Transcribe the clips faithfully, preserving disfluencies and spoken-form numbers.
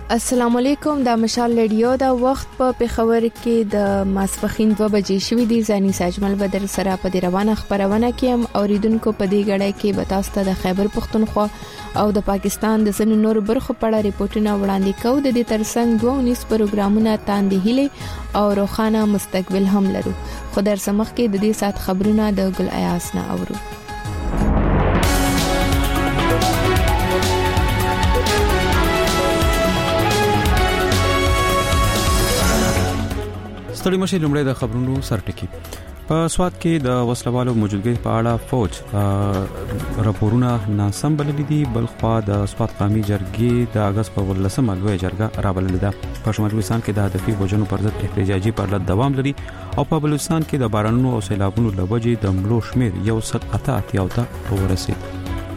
السلام علیکم، د مشال رادیو دا وخت په پېښور کې د ماسپخین دوه بجې شوې دي. ځاني ساجمل بدر سره په دې روانه خبرونه کې هم اوریدونکو په دې غړې کې بتاسته د خیبر پختونخوا او د پاکستان د ځینو نور برخو په اړه ریپورتونه وړاندې کوو. د دې ترڅنګ دوه ونیس پروګرامونه تاندې هلي او روخانه مستقبل هم لرو. خو در سمخ کې د دې سات خبرونه د ګل ایاس نه اورو. ستړي مشه لومړی د خبرونو سرټکی. په سواد کې د وسلوالو موجودګۍ په اړه فوج راپورونه ناسم بللي دي. بلخوا د سواد قومي جرګې د اگست په ولسمه لوی جرګه رابللې ده. په شمالي بلوچستان کې د هدفي وجنو پر ضد احتجاجي پرلط دوام لري او په بلوچستان کې د بارانونو او سیلابونو لوجې د ملو شمیر یو سل اته اتیا ته ورسید.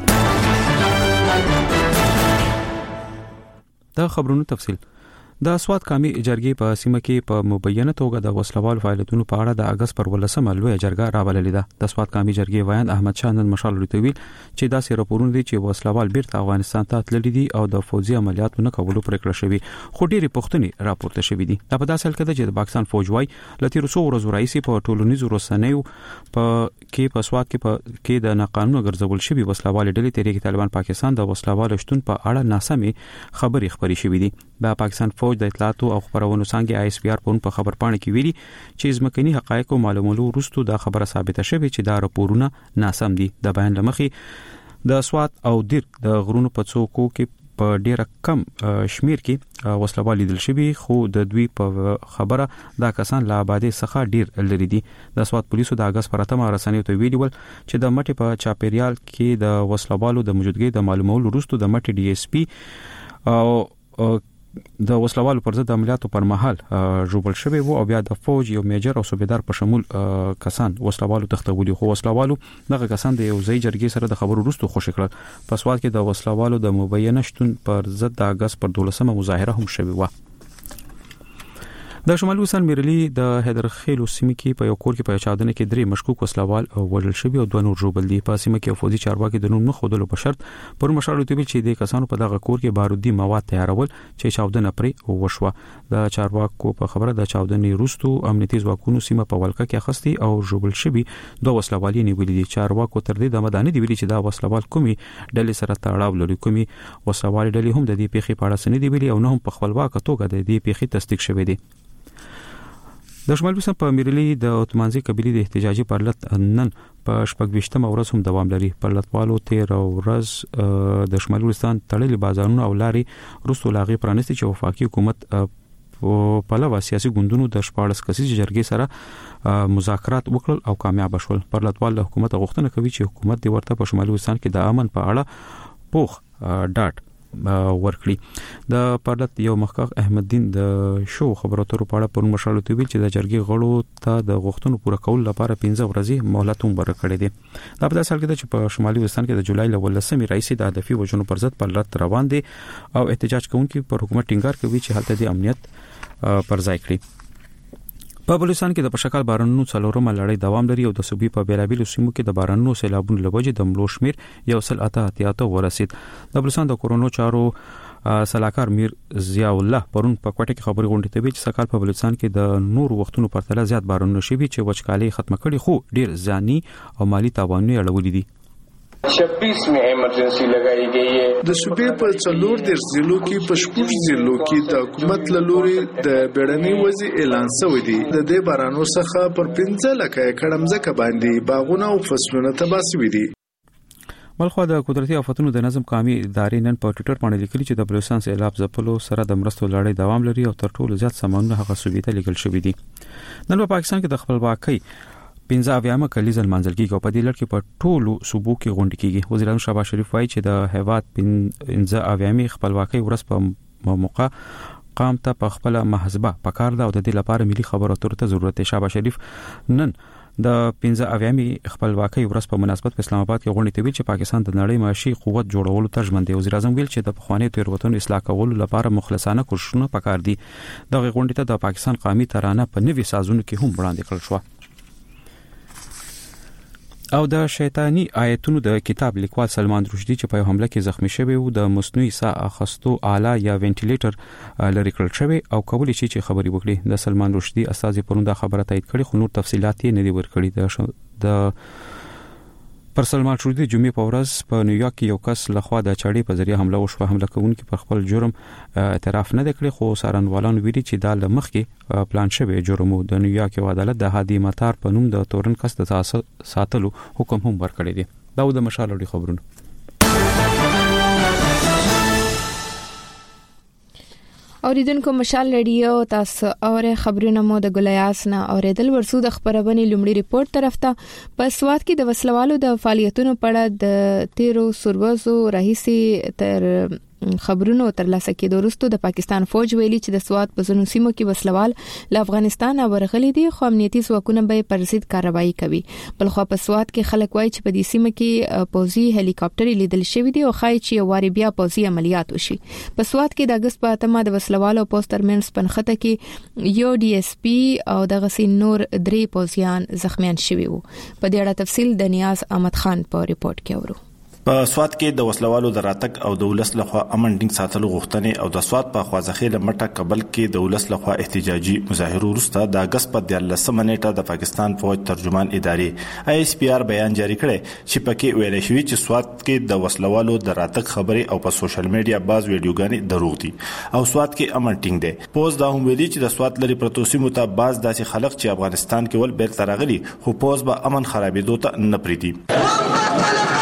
دا خبرونو تفصیل. د سواد قومي جرګې په سیمه کې په مبینه توګه د وسلوال فعالیتونو په اړه د اگست پر ولسمه لوی جرګه رابللې ده. د سواد قومي جرګې وایند احمد شاه نن مشال لوتویل چې دا سي راپورونه دي چې وسلوال بیرته افغانستان ته تللي دي او د فوجي عملیاتو نه کولو پریکړه شوې، خو ډېری پښتني راپورته شوې دي. دا په داسې حال کې ده چې د پاکستان فوج وايي لتیر څو ورځې راځي په ټولنیزو رسنیو په کې په سواد کې په کې د ناقانونه ګرځول شوی وسلوال ډلې تحریک طالبان پاکستان د وسلوال شتون په اړه ناسمي خبري خبري شوې دي. د پاکستان فوج د اطلاعاتو او خبرونو څنګه آی اس پی آر په خبر پاڼه کې ویلي چې ځمکني حقایق او معلوماتو وروسته دا خبره ثابته شوه چې دا راپورونه ناسم دي. د بیان لمخې د سواد او دیر د غرونو په څوکو کې په ډیره کم شمیر کې وسلوال لیدل شوی، خو د دوی په خبره دا کسان لا آبادی څخه ډیر لري دي. د سواد پولیسو د اگست پر اتمه رسنیو ته ویلي ول چې د مټي په چاپیریال کې د وسلوالو د موجودګۍ د معلوماتو وروسته د مټي ډي اس پی او د وسلوالو پر ضد عملیاتو پر مهال جوړل شوی وو او بیا د فوج یو میجر او صوبیدار په شمول کسان وسلوالو تختولي، خو وسلوالو دغه کسان د یو ځای جرګې سره د خبرو وروسته خوشی کړل. په سواد کې د وسلوالو د مبینه شتون پر ضد د اگست پر دولسمه مظاهره هم شوی و. د شمالي وسان میرلی د هدرخیل سیمې کې په یو کور کې په چاودنه کې درې مشکوک وسلوال وژل شوی او دوه نور ژوبل دي. په سیمه کې فوجي چارواکي د نوم نه خودلو په شرط پر مشارو ته ویل چې د کسانو په دغه کور کې بارودي مواد تیارول چې چاودنه پرې وشوه. د چارواکو په خبره د چاودنې وروسته امنیتي ځواکونو سیمه په ولکه کې اخستي او ژوبل شوی دوه وسلوالي نیولې دي. چارواکو تر دې د مداني دی ویلي چې دا وسلوال کومي ډلې سره تړاو لري. کومي وسلوال ډلې هم د دې پیښې په اړه سند دی ویلي او نه هم په خپلواک توګه د دې پیښې تصدیق شوی دی. د شمال بلوچستان په میرلی د اتمانزي قبيله د احتجاجي پرلط نن په شپږ ورځ هم دوام لري. پرلطوالو تیر ورځ د شمال بلوچستان تړلي بازارونو او لاري روسو لاغي پرانستي چې وفاقي حکومت په لوا سیاسي ګوندونو د شپاړس کسیز جرګې سره مذاکرات وکړل او کامیاب شول. پرلطوال له حکومت غوښتنه کوي چې حکومت د ورته په شمال بلوچستان کې د امن په اړه پوخ ډاټ ورکړي. د پرلط یو مخکښ احمد دین د شو خبرو تر په اړه پر مشالو ته ویل چې د جرګې غړو ته د غوښتنو پوره کول لپاره پنځه ورځې مهلت هم ورکړي دي. دا په داسې حال کې ده چې په شمالي بلوچستان کې د جولای ل ولسمې رئیس د هدفي وجنو پر ضد پرلط روان دي او احتجاج کوونکي پر حکومت ټینګار کوي چې هلته د امنیت پر ځای کړي. په بلوچستان کې د پشکال بارانونو څلورمه لړۍ دوام لري او د صوبې په بیلابیلو سیمو کې د بارانونو سیلابونو لوجې د ملو شمیر یو سل اته اتیا ته ورسید. د بلوچستان د کورونو چارو سلاکار میر ضیاء الله پرون په کوټه کې خبري غونډه ته ویل چې سکهال په بلوچستان کې د نور وختونو پر تله زیات بارانونه شوي چې وچکالي ختمه کړي، خو ډیر ځاني او مالی تاوانونه اړولې دي. छब्बीस में इमरजेंसी लगाई गई है. د صوبې په څلور د ضلعو کې په شپږ ضلعو کې د حکومت لوري د بیړني وضع اعلان شوی دی. د دې بارانو څخه پر پنځه لکه ایکړ ځمکه باندې باغونه او فصلونه تباه شوي دي. بلخوا د قدرتي آفتونو د نظم قومي ادارې نن په ټوئیټر باندې لیکلي چې د بلوچستان سیلاب ځپلو سره د مرستو لړۍ دوام لري او تر ټولو زیات سامانونه هغه صوبې ته لیږل شوي دي. نن په پاکستان کې د خپلواکۍ پنځه اویامه کلیزه لمانځل کیږي او په دې لړ کې په ټولو صوبو کې غونډه کیږي. وزیر اعظم شهباز شریف وایي چې د هیواد پنځه اویامه خپلواکۍ ورځ په موقع قام ته په خپل محاسبه پکار ده او د دې لپاره ملي خبرو اترو ته ضرورت دی. شهباز شریف نن د پنځه اویامه خپلواکۍ ورځ په مناسبت په اسلام آباد کې غونډه ته ویل چې پاکستان د نړۍ معاشي قوت جوړولو ته ژمن دی. وزیر اعظم ویل چې د پخوانی تیروتنو اصلاح کولو لپاره مخلصانه کوششونه پکار دي. دغه غونډه ته د پاکستان قومي ترانه په نوي سازونو کې هم وړاندې کړل شو. او د شیطانی آیتونو د کتاب لیکوال سلمان رشدي چې په حمله کې زخمی شوی و د مصنوعي ساه اخستو آله یا وینټیلیټر لري کړل شوی او کولی شي چې خبري وکړي. د سلمان رشدي استاذ پرونده خبره تایید کړي خو نور تفصيلات یې نه دي ورکړي. د پر سلمان رشدي جمعې په ورځ په نیویارک کې یو کس لخوا د چاړې په ذریعہ حمله وشوه. حمله کوونکي پر خپل جرم اعتراف نه کړی خو سارنوالان ویلي چې دا لمخ کې پلان شوی جرم د نیویارک عدالت د هادي مطار په نوم د تورن کس د ساتلو حکم هم ورکړی دی. دا د مشال لري خبرونه. اوریدونکو مشال رادیو تاسو اوره خبرونه مو د ګلیاس نه اوریدل ورسو د خبرونه لومړی ریپورت طرف ته. په سواد کې د وسلوالو د فعالیتونو په اړه د تیرو سروزو رئیسي تر خبرونو ترلاسه کېدو وروسته د پاکستان فوج ویلي چې د سواد په ځینو سیمو کې وسلوال له افغانستان ورغلي دي خو امنیتي ځواکونه به پر ضد کاروائی کوي. بلخو په سواد کې خلک وایي چې په دې سیمه کې پوځي هلیکاپټر لیدل شوی دي او خای چې واري بیا پوځي عملیات وشي. په سواد کې د اگست په اتمه د وسلوالو پوسټر منس پنخته کې یو ډي اس پی او دغه سین نور درې پوځیان زخمیان شوي وو. په دې اړه تفصیل د نیاز احمد خان په ریپورت کې اورو. په سواد کې د وسلوالو د راتګ او د ولس لخوا امن ټینګ ساتلو غوښتنې او د سواد په خوازخېله مټه کابل کې د ولس لخوا احتجاجي مظاهرو وروسته د اگست په دیارلسمه نیټه د پاکستان فوج ترجمان ادارې آی اس پی آر بیان جاری کړی چې پکې ویل شوی چې سواد کې د وسلوالو د راتګ خبرې او په سوشل میډیا باز ویډیوګانې دروغ دي او سواد کې امن ټینګ دی. پوز دا هم ویلي چې د سواد لري پروتو سیمو ته باز داسې خلک چې افغانستان کې ول بیرته راغلي خو پوز به امن خرابېدو ته نه پریږدي.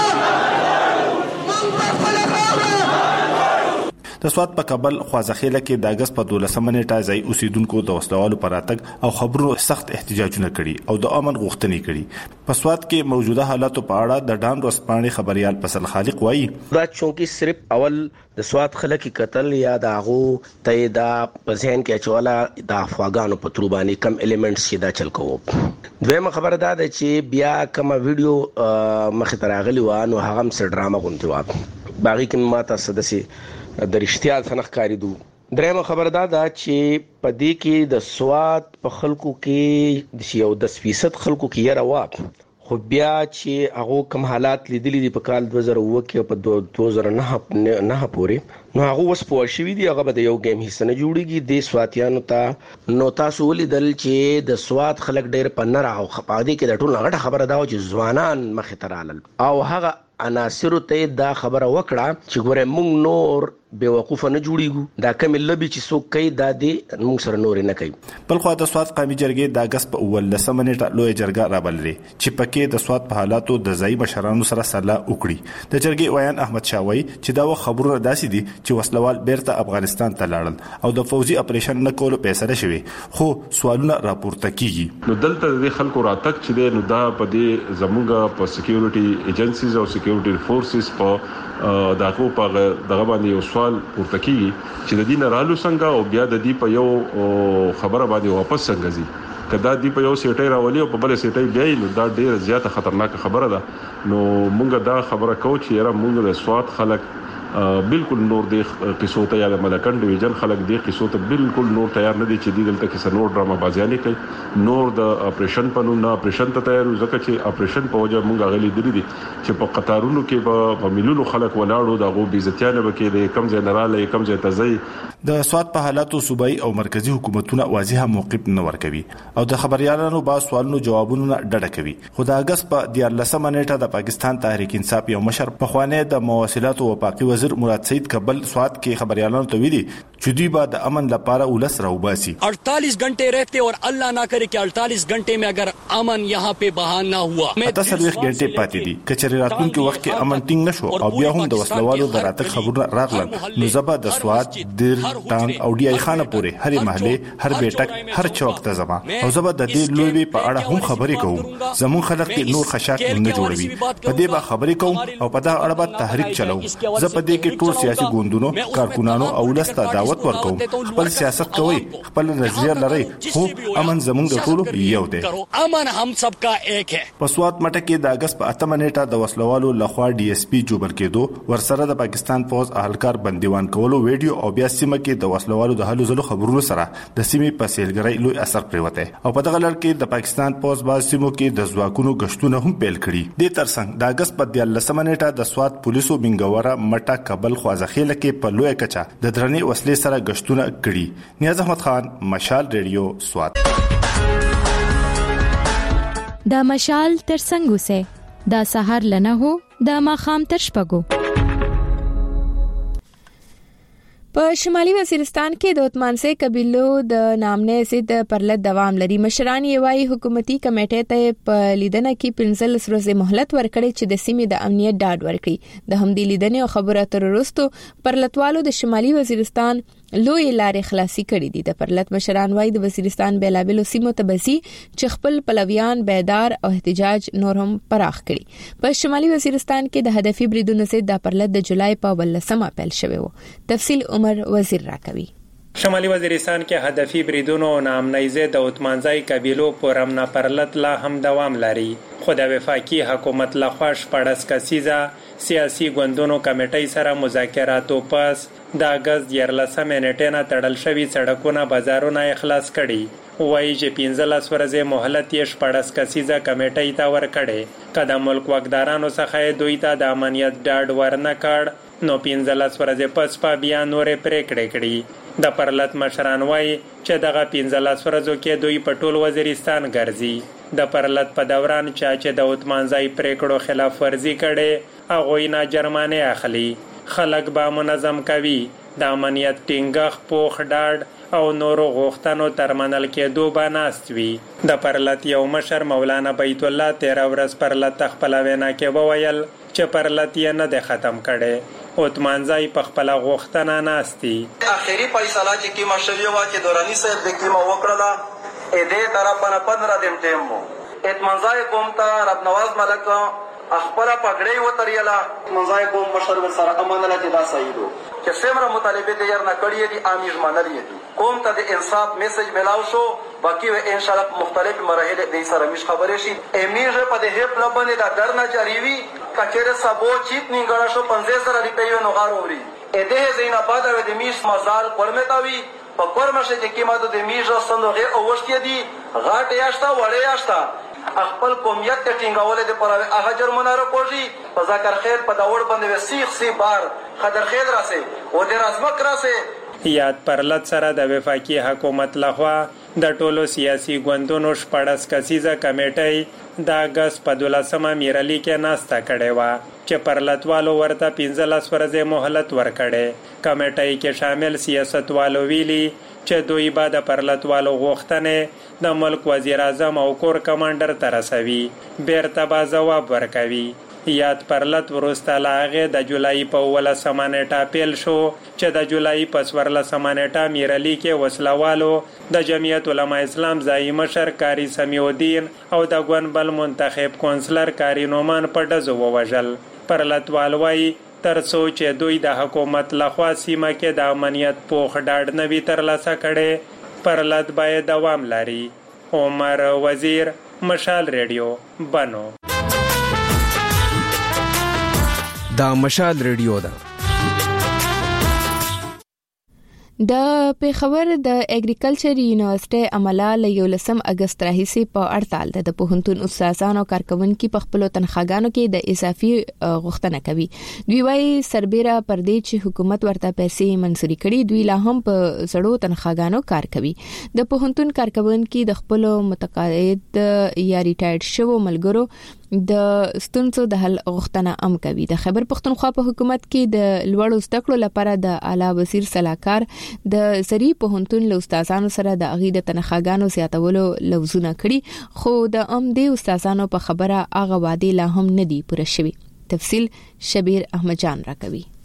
د سواد په کابل خوازخېله کې د اگست په دولسمه نیټه ځای اوسیدونکو د وسلوالو پر راتګ او خبرونو سخت احتجاجونه کړي او د امن غوښتنې کړي. په سواد کې موجوده حالاتو په اړه د ډان ورسپانې خبريال فصل خالق وایي دا چونکی صرف اول د سواد خلک قتل یا د هغه ته دا په ذهن کې اچولا د افغانانو په تروبانی کم الیمنټس چې دا چل کوو. دویمه خبره دا ده چې بیا کوم ویډیو مخ ته راغلی و نو هغه هم سر ډرامه غونډه و باقي کې ماته سدسي د رښتیا څنګه ښکاری دو. درېمه خبر دا ده چې په دې کې د سواد په خلکو کې د یو د فیصد خلکو کې یې راواب خو بیا چې هغه کوم حالات لیدلې دي په کال دوه زره اووه کې په دوه زره نه پورې نو هغه وس په شوی دی هغه به یو گیم حصہ نه جوړیږي د سواتیانو ته. نو تاسو ولیدل چې د سواد خلک ډېر په نه راو خپادي کې د ټول غټه خبره دا چې ځوانان مخ ته رالل او هغه عناصر ته دا خبره وکړه چې ګوره مونږ نور بے وقوفه نه جوړیږو دا کوم لبي چې څوک کوي دا دې موږ سره نور نه کوي. بل خو د سواد قومي جرګې د اگست په ولسمه نیټه لوی جرګه رابللې چې پکې د سواد په حالاتو د ځای مشرانو سره سلا وکړي. د جرګې ویان احمد شاوی چې دا خبره داسې دي چې وسلوال بیرته افغانستان ته لاړل او د فوزي اپریشن نه کولو پیسې شوي خو سوالونه راپورته کیږي. نو دلته د خلکو راتګ چې دی نو دا په دې زموږ په سکیورټي ایجنسیز او سکیورټي فورسز په داغه په دغه باندې یو سوال ورته کیږي چې د دین رالو څنګه او بیا د دې په یو خبره باندې واپس څنګه زی کدا دې په یو سیټي راولي او په بل سیټي بیا نو دا ډیره زیاته خطرناک خبره ده. نو مونږ دا خبره کوو چې یاره مونږ د سواد خلک بالکل نور د قصو ته یا د ملکن ډیویژن خلک د قصو ته بالکل نور تیار نه دي چې د دلته کې نور ډرامه بازیانې کوي نور د اپریشن په نوم نه اپریشن ته تیار ځکه چې اپریشن په وجه مونږ غلي درې دي چې په قطارونو کې په مليونو خلک ولاړو دغه بیزتیانه بکې د کم ځای نراله کم ځای تزي. د سواد په حالاتو صوبایي او مرکزی حکومتونه واضحه موقف نه ورکوي او د خبريالانو با سوالونو جوابونه ډډه کوي. خو د اگست په دیارلسمه نیټه د پاکستان تحریک انصاف یو مشر په خوانه د مواصلات او وفاقي وزیر مراد سید کابل سواد کې خبريالانو ته ویلي چې دوی به د امن لپاره ولس راوباسي. अड़तालीस घंटे रहते और अल्लाह ना करे कि अड़तालीस घंटे में अगर अमन यहाँ पे बहाल ना हुआ تصویر घंटे پاتې دي کچري راتلونکي وخت کې امن ټینګ نشو او بیا هم د وسلوالو د راتګ خبرونه راغلل نو زبا د سواد دیر ټانګ او ډي اي خانه پورې هرې محله هر بیٹک هر چوک ته زما او زبا د دې لوی په اړه هم خبرې کوم زمون خلک نور خشاک نه جوړوي په دې با خبرې کوم او په دا اړه به تحریک چلو زه په دې دې کې ټول سیاسي ګوندونو کارکونانو او ولسته دعوت ورکوم خپل سیاست کوي خپل نظریه لري خو امن زموږ د ټولو یو دی امن هم سب کا ایک ہے په سوات مټه کې د اگست په اتمه نیټه د وسلوالو لخوا ډي اس پی جوړ کېدو ورسره د پاکستان پوز اهلکار بندیوان کولو ویډیو او بیا سیمه کې د وسلوالو د هلو زلو خبرونو سره د سیمې په سیلګرۍ لوی اثر پریوته او په دغه لړ کې د پاکستان پوز باز سیمو کې د ځواکونو غشتونه هم پیل کړي د ترڅنګ د اگست په دیارلسمه نیټه د سوات پولیسو بنګوره مټه کابل خوازخیل کې په لوی کچا د درنې وسلې سره غشتونه کړي نیاز احمد خان مشال ریډیو سوات دا مشال ترڅنګ اوسه دا سحر لنه هو دا ماخام تر شپګو په شمالي وزیرستان کې د عثمانسي قبيلو د نامنې سید پرلط دوام لري مشران یې وايي حکومتي کمیټې ته په لیدنه کې پنځل ورځې مهلت ورکړي چې د سیمې د امنیت ډاډ ورکړي د همدې لیدنې او خبرو اترو وروسته پرلطوالو د شمالي وزیرستان لوی لارې خلاصي کړې دي د پرلط مشران وايي د وزیرستان بیلابلو سیمو ته بسي چې خپل پلویان بیدار او احتجاج نور هم پراخ کړي په شمالي وزیرستان کې د هدفي بریدونو سره د پرلط د جولای په ولسمه پیل شوی و تفصیل عمر وزیر راکوي شمالي وزیرستان کې هدفي بریدونو نامنیزه د عثمانزای قبيلو پرمنا پرلط لا هم دوام لري خو د وفاقي حکومت لخوا شپږ کسیزه سیاسي ګوندونو کمیټې سره مذاکراتو پس د اگست دیارلسمه نیټه نه تړل شوی سړکونه بازارونه اخلاص کړي وایي چې پنځلس ورځې مهلت یې شپږ کسیزه کمیټې ته ورکړي کله ملک واکدارانو څخه دوی ته د امنیت ډاډ ورنه کړ نو پنځلس ورځې پس په بیا نورې پریکړې کړي د پرلط مشران وايي چې دغه پنځلس ورځو کې دوی په ټول وزیرستان ګرځي د پرلط په دوران چا چې د عثمانزای پریکړو خلاف ورزي کړي هغه یې نه جرمانه اخلي خلک به منظم کوي د امنیت ټینګښ پوخ ډاډ او نورو غوښتنو ترمنل کېدو به ناست وي د پرلط یو مشر مولانا بیت الله تیرا ورځ پرلط خپل وینا کې وویل چې پرلط یې نه ده ختم کړي عثمانزای په خپل غوښتنه ناستي اخیری فیصله چې کیما شوی و چې دورانی صاحب د کیما وکړه اې دې طرفه نه پندرہ دن ټیم وو عثمانزای قوم ته رب نواز ملک خپل پګړې وتریاله منځای قوم مشر سره امانله چې دا صحیح دو چې سمره مطالبه دې ير نه کړی دي امیز منلې دي قوم ته د انصاف میسج ملاو شو باقي و ان شاء الله مختلف مراحل دې سره مش خبرې شي امیز په دې هپ لبنه دا درنه جریوي کچره سبو چیت نیګړه شو پنځه سره ریپیو نو غاروري ا دې زینباد و دې میش مزال پرمتاوي په پرمشه چې کیما د میش سندوغه او وشتي دي غاټ یاشتا وړې یاشتا خپل قومیت ته ټینګول دي پر هغه جرمونه راپوږي په ذکر خیر په داوړ باندې وسیخ سی بار خدر خیر راسه او د رازمک راسه یاد پرلط سره د وفاقي حکومت لخوا د ټولو سیاسي ګوندونو شپږ کسیزه کمیټې د اگست په دولسمه میرالي کې ناستا کړې و چې پرلطوالو ورته پنځلس ورځې مهلت ورکړي کمیټې کې شامل سیاستوالو ویلي چې دوی به د پرلطوالو غوښتنې د ملک وزیر اعظم او کور کمانډر ته رسوي بیرته به ځواب ورکوي یاد پرلط وروسته له هغې د جولای په اوولسمه نیټه پیل شو چې د جولای په څوارلسمه نیټه میرالي کې وسلوالو د جمعیت علما اسلام ځایي مشر کاری سمیع الدین او د ګوند بل منتخب کونسلر کاری نومان په ډزو ووژل پرلطوال وایي تر څو چې دوی د حکومت لخوا سیمه کې د امنیت پوخ ډاډ نه وي ترلاسه کړي پرلط باید دوام لري عمر وزیر مشال ریډیو بنو دا مشال ریډیو دا د پیښور د اګریکلچر یونیورسيټي عمله له یولسم اگست راهیسې په اړتال ده د پوهنتون استادانو او کارکونکو په خپل تنخواګانو کې د اضافي غوښتنه کوي دوی وايي سربېره پر دې چې حکومت ورته پیسې منزوري کړي دوی لا هم په زړو تنخواګانو کار کوي د پوهنتون کارکونکو د خپل متقاعد یا ریټایرډ شوو ملګرو د ستونزو د حل غوښتنه ام کوي د خیبر پښتونخوا په حکومت کې د لوړو زده کړو لپاره د اعلی وزیر صلاحکار د زری پوهنتون له استادانو سره د اغې د تنخواګانو زیاتولو لوزونه کړي خو د ام دي استادانو په خبره هغه وعده لا هم نه دی پوره شوی تفصیل شبیر احمد جان راکوي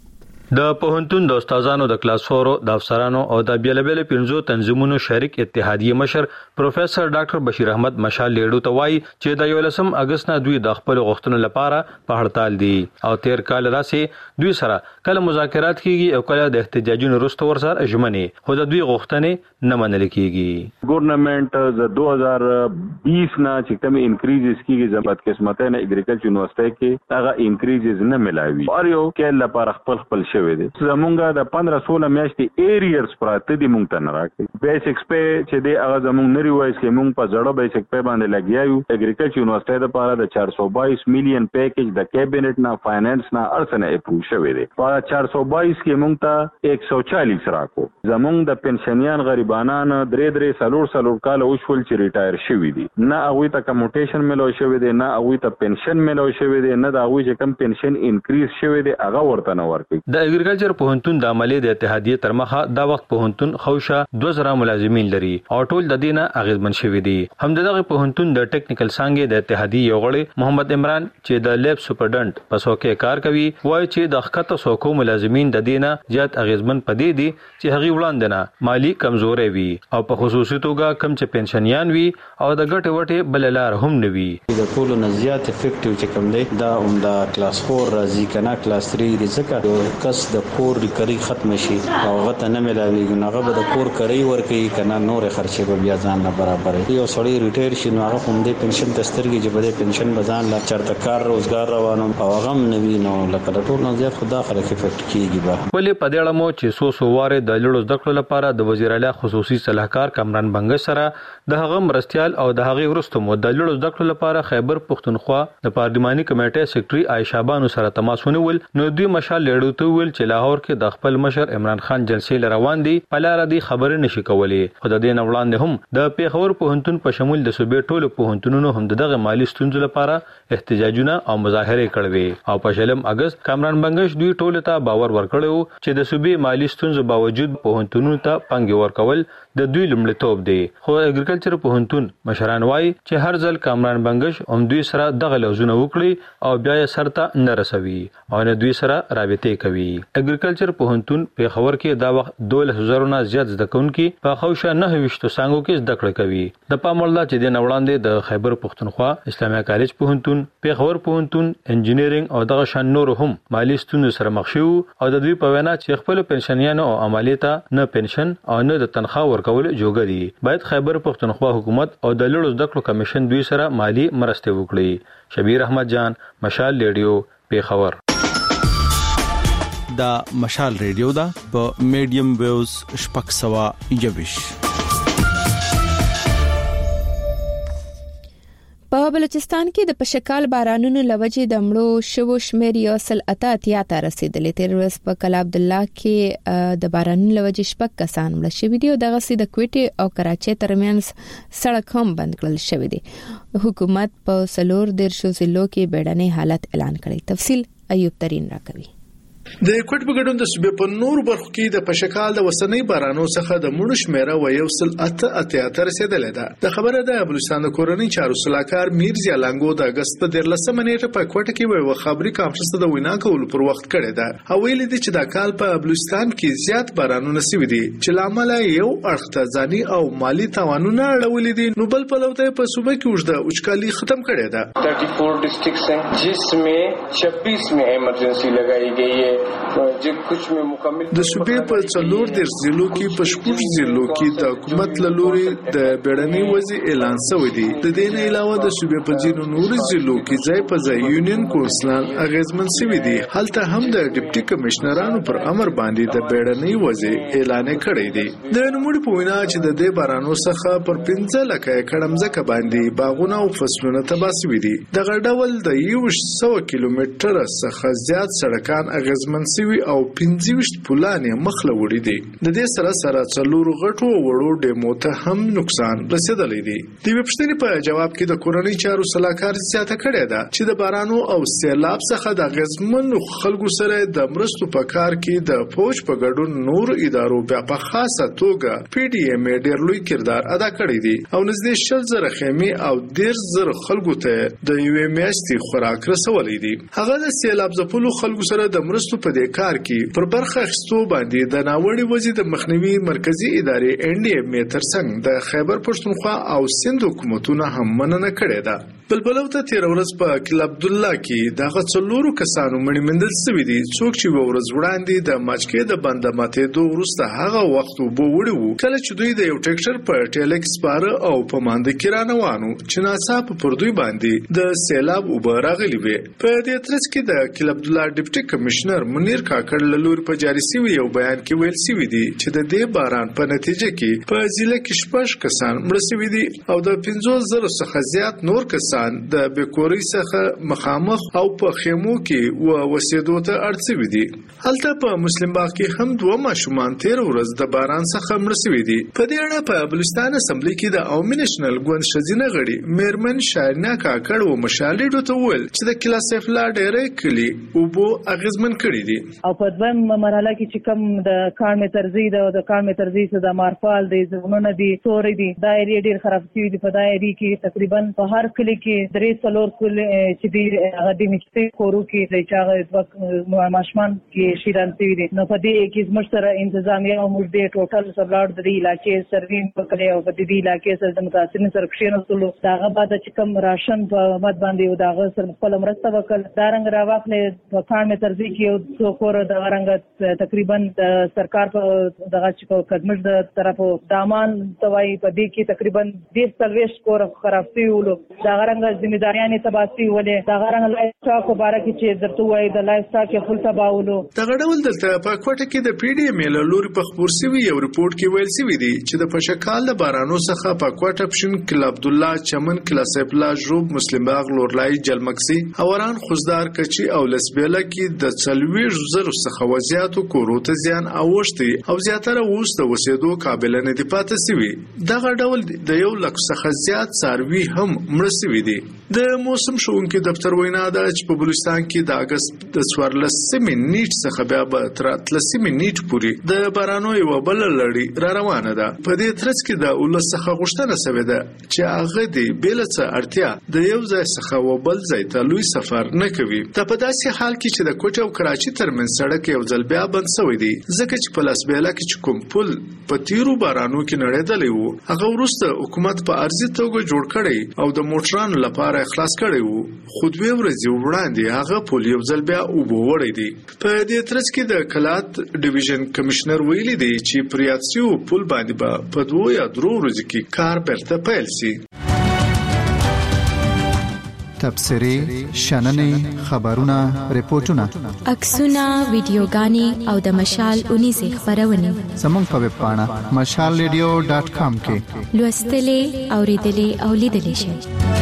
د پوهنتون د استادانو د کلاس فورو د افسرانو او د بیلابل پنځو تنظیمونو شریک اتحادیه مشر پروفیسور ډاکټر بشیر احمد مشال لیډو ته وایي چې د یولسم اگست نه دوی د خپل غوښتنو لپاره په هړتال دي او تیر کال راسي دوی سره کله مذاکرات کیږي او کله د احتجاجونو وروسته ورسره ژمنې خو د دوی غوښتنې نه منل کیږي. ګورنمنت د دوه هزار بیس نه چې کوم انکریزز کیږي زمات قسمته نه اګریکلچر یونیورسيټي کې هغه انکریزز نه ملاوي اور یو کې لپاره خپل خپل شوی دي. زمونږه د پندرہ سولہ میاشتې ایریرز پراته دي مونږ ته نه راکړي. بیسیکس په چې دی هغه زمونږ نری وایس کې مونږ په زړه بیسیک په باندې لګیایو. اګریکلچر یونیورسيټي د لپاره د چار سو بائیس میلیون پیکیج د کابینټ نه فاینانس نه ارسنه اپروو شوی دی. په چار سو بائیس کې مونږ ته ایک سو چالیس راکو. زمونږ د پنشنیان غریبانان درې درې سلور سلور کال وشول چې ریټایر شوی دي. نه هغه ته کموټیشن ملو شوی دی نه هغه ته پنشن ملو شوی دی نه دا هغه چې کم پنشن انکریز شوی دی هغه ورته نه ورکړي. د اګریکلچر پوهنتون د عملي د اتحادیه تر مخه دا وخت پوهنتون خوشه دوه زره ملازمین لري او ټول د دینه اغیزمن شوی دي. هم دغه پوهنتون د ټیکنیکل څنګه د اتحادیه یوغړی محمد عمران چې د لیب سپرډنټ په څوکۍ کار کوي وایي چې د خطه څوکو ملازمین د دینه زیات اغیزمن پدې دي چې هغه وړاندې نه مالی کمزوري وي او په خصوصي توګه کم چې پنشنیان وي او د ګټه وټه بل لار هم نه وي. د ټولو نزيات افیکټیو چې کوم دی دا هم د کلاس فور راځي کنه کلاس تھری د ځکه یو کس د کور لري ختم شي او هغه ته نه ملاويږي هغه به د کور کوي ورکي کنه نور خرچه به بیا ځان نه برابر یو سړی ریټایر شي نو هغه هم د پنشن تسترګي چې بده پنشن بزان لا چرته کار روزګار روانو او هغه هم نوي نو لکه د ټول نزيات خدا خلک افیکټ کیږي به ولې په دې اړه مو چې سو سو واره د لړو زده کړو لپاره د وزیر اعلی خصوصي صلاحکار کامران بنګ سره د هغه مرستيال او د هغه ورستو مو د لړو زده کړو لپاره خیبر پښتونخوا د پارلماني کمیټې سیکریټري عائشہ بانو سره تماس ونیول نو دوی مشال لیډو ته ویل چې لاهور کې د خپل مشر عمران خان جلسې روان دي په لار دي خبرې نشي کولای. خو د دې وړاندې هم د پیښور پوهنتون په شمول د صوبې ټولو پوهنتونونو هم دغه مالی ستونزو لپاره احتجاجونه او مظاهره کړوي او په شلم اگست کامران بنگش دوی ټولو ته باور ورکړو چې د صوبې مالی ستونزو باوجود پوهنتونونو ته پنګ ورکول د دوی لومړیتوب دی. خو اګریکلچر پوهنتون مشران وایي چې هر ځل کامران بنگش هم دوی سره دغه لوزونه وکړي او بیا یې سرته نه رسوي او نه دوی سره رابطه کوي. اګریکلچر پوهنتون په خبر کې دا وخت دوه هزار نه زیات زده کوونکي په خوشه نه وشتو څنګه کې زده کړه کوي. د پاموړه چې د نوړاندې د خیبر پښتونخوا اسلامي کالج پوهنتون په خبر پوهنتون انجینرینګ او دغه شان نور هم مالی ستونزو سره مخ شو او د دوی په وینا چې خپل پنشنیانو او عملیاته نه پنشن او نه د تنخواه ورکول جوګه دي. باید خیبر پښتونخوا حکومت او د لړو زده کړو کمیشن دوی سره مالی مرسته وکړي. شبیر احمد جان مشال ریډیو پیښور. دا مشال ریډیو دا په میډیم ویوز شپږ سوه یوویش. په بلوچستان کې د پشکال بارانونو لوجې د مړو شوو شمیر یو سل اته اتیا ته رسیدلې. تیر ورځ په کلا عبد الله کې د بارانونو لوجې شپږ کسان مړه شوي دي او دغه سي د کوټې او کراچۍ ترمنځ سړک هم بند کړل شوی دی. حکومت په سلور دیرشو ضلعو کې بیړنۍ حالت اعلان کړی. تفصیل ایوب ترين راکوي. د کوټ په ګډون د صوبې په نور برخو کې د پشکال د وسنۍ بارانو څخه د مړو شمیره و یو سل اته اتیا ته رسیدلې ده. د خبره ده بلوچستان د کورنۍ چارو صلاحکار میرزا لنګو د اگست په دیرلسمه نیټه په کوټ کې یو خبري کانفرنس د وینا کول پر وخت کړی ده. اویل دي چې د کال په بلوچستان کې زیات بارانونه سوي دي چې لامل یو اړخته ځاني او مالی تاوانونه اړولې دي. نو بل په لوته په صوبې کې وژده اوچکالي ختم کړی ده. चौंतीस डिस्ट्रिक्ट्स हैं जिसमें छब्बीस में इमरजेंसी लगाई गई है. د صوبې په څلور دیرش ضلعو کې په شپږ ضلعو کې د حکومت له لوري د بیړنۍ وضع اعلان شوی دی. د دې نه علاوه د صوبې په ځینو نورو ضلعو کې ځای په ځای یونین کونسلان اغیزمن شوی دی. هلته هم د ډیپټي کمشنرانو پر امر باندې د بیړنۍ وضع اعلان کړی دی. د نوموړي په وینا چې د دې بارانو څخه پر پنځه لکه ایکړ ځمکه باندې باغونه او فصلونه تباه شوي دي. دغه ډول د یو سوه کیلومتره څخه زیات سړکان اغیزمن شوي او پنځه ویشت پلانې مخله وړي دي. د دې سره سره څلور غټو وړو ډیمو ته هم نقصان رسیدلی دی. د وپښتنې په جواب کې د کورنۍ چارو صلاحکار زیاته کړې ده چې د بارانو او سیلاب څخه د غزمنو خلکو سره د مرستو په کار کې د فوج په ګډون نور ادارو بیا په خاصه توګه پی ډی ایم ډیر لوی کردار ادا کړی دی او نږدې شل زره خیمې او ډیر زره خلکو ته د یوې میاشتې خوراک رسولی دی. هغه د سیلاب ځپلو خلکو سره د مرستو مرستو په دې کار کې پر برخه اخیستو باندې د ناوړي وضعي د مخنیوي مرکزی ادارې ان ډي ایم ترڅنګ د خیبر پښتونخوا او سند حکومتونه هم مننه کړې ده. بلبلو ته تیر ورځ په کل عبد الله کې دغه څلورو کسانو مړي مندل شوي دي څوک چې ورځ وړاندې د ماچکې د بنده ماتېدو وروسته هغه وخت وبو وړي وو کله چې دوی د یو ټریکټر په ټیلکس پاره او په مانده کې روانو چې ناڅاپه پر دوی باندې د سیلاب وبو راغلي وي. په دې ترڅ کې د کل عبد الله ډیپټي کمشنر منیر کاکړ له لوري په جاري شوی یو بیان کې ویل شوی دی چې د دې باران په نتیجه کې په ضلع کې شپږ کسان مړ شوي دي او د پنځوس زره څخه زیات نور کسان د بیکوري څخه مخامخ او په خیمو کې و وسیدو ته اړ شوي دي. هلته په مسلم باغ کې هم دوه ماشومان تیر ورځ د باران څخه مړ شوي دي. په دې اړه په بلوچستان اسمبلی کې د عوامي نېشنل ګوند ښځینه غړي میرمن شاینا کاکړ و مشالې ته وویل چې د کلاسف لا ډېرې کلی اوبو اغیزمن کړي دي او په دویم مرحله کې چې کوم د کارمې ترزی د کارمې ترزی څخه د مارفال د زمونونه دي سوري دي دا ایریا ډېر خراب شوی دي. په دا ایریا کې تقریبا په هر کلی کې درې څلور کل چې دي هغه د مشته کورو کې د چاغه ماشمان کې شیران شوی دي. نو په دې کې زموږ سره انتظامیه او موږ د ټوټل سبلاډ د علاقې سروین وکړي او په دې علاقې سره د متاثرین سره کښیناستلو داغه بعد چې کوم راشن په مد باندې او داغه سره خپل مرسته وکړ دا رنګ راوخلې په کارمې ترزی کې او څو کور د رنګ تقریبا د سرکار په دغه چې په خدمت د طرفو دامان توای په دې کې تقریبا ډېر سلويش کور خراب شوی ولو دا رنګ ځمېداریانې تباسي ولې دا رنګ لایف سټاک مبارک چې درته وای د لایف سټاک کې فل تباولو. دغه ډول دلته په کوټه کې د پی ډي ایم ال لوري په خبر سوي یو ریپورت کې ویل سوي دي چې د پشکال د بارانو څخه په کوټه پښین کل عبد الله چمن کلاسپلا جوب مسلم باغ لورلای جلمکسي اوران خوزدار کچي او لسبيله کې د څلويش زر څخه وضعیتو کورو ته زیان اوښتي او زیاتره اوس د وسیدو قابل نه دي پاتې سوي. دغه ډول د یو لک څخه زیات څاروي هم مړ سوي دي. د موسم شونکو دفتر وینا ده چې په بلوچستان کې د اگست د څوارلسمې نیټ څخه بیا به تر اتلسمې نیټ پورې د بارانو یو بل لړۍ را روانه ده. په دې ترڅ کې د ولس څخه غوښتنه شوې ده چې هغه د بیل څه اړتیا د یو ځای څخه و بل ځای ته لوی سفر نه کوي. دا په داسې حال کې چې د کوټه او کراچي ترمنځ سړک یو ځل بیا بند شوی دی ځکه چې په لاسبیلا کې چې کوم پل په تیرو بارانو کې نړیدلی وو هغه وروسته حکومت په ارزي توګه جوړ کړی او د موټرانو لپاره خلاص کړی وو خو دوه ورځې وړاندې هغه پل یو ځل بیا اوبو وړی دی. په دې ترڅ کې د کلات ډیویژن کمشنر ویلي دی چې پریاتسیو پل باندې به په دوه یا درو ورځې کې کار بیرته پیل شي. تبصرې شننې خبرونه ریپورتونه عکسونه ویډیوګانې او د مشال اونیزه خبرونه زموږ په ویب پاڼه مشال ریډیو ډاټ کام کې لوستلې اوریدلې او لیدلې شئ.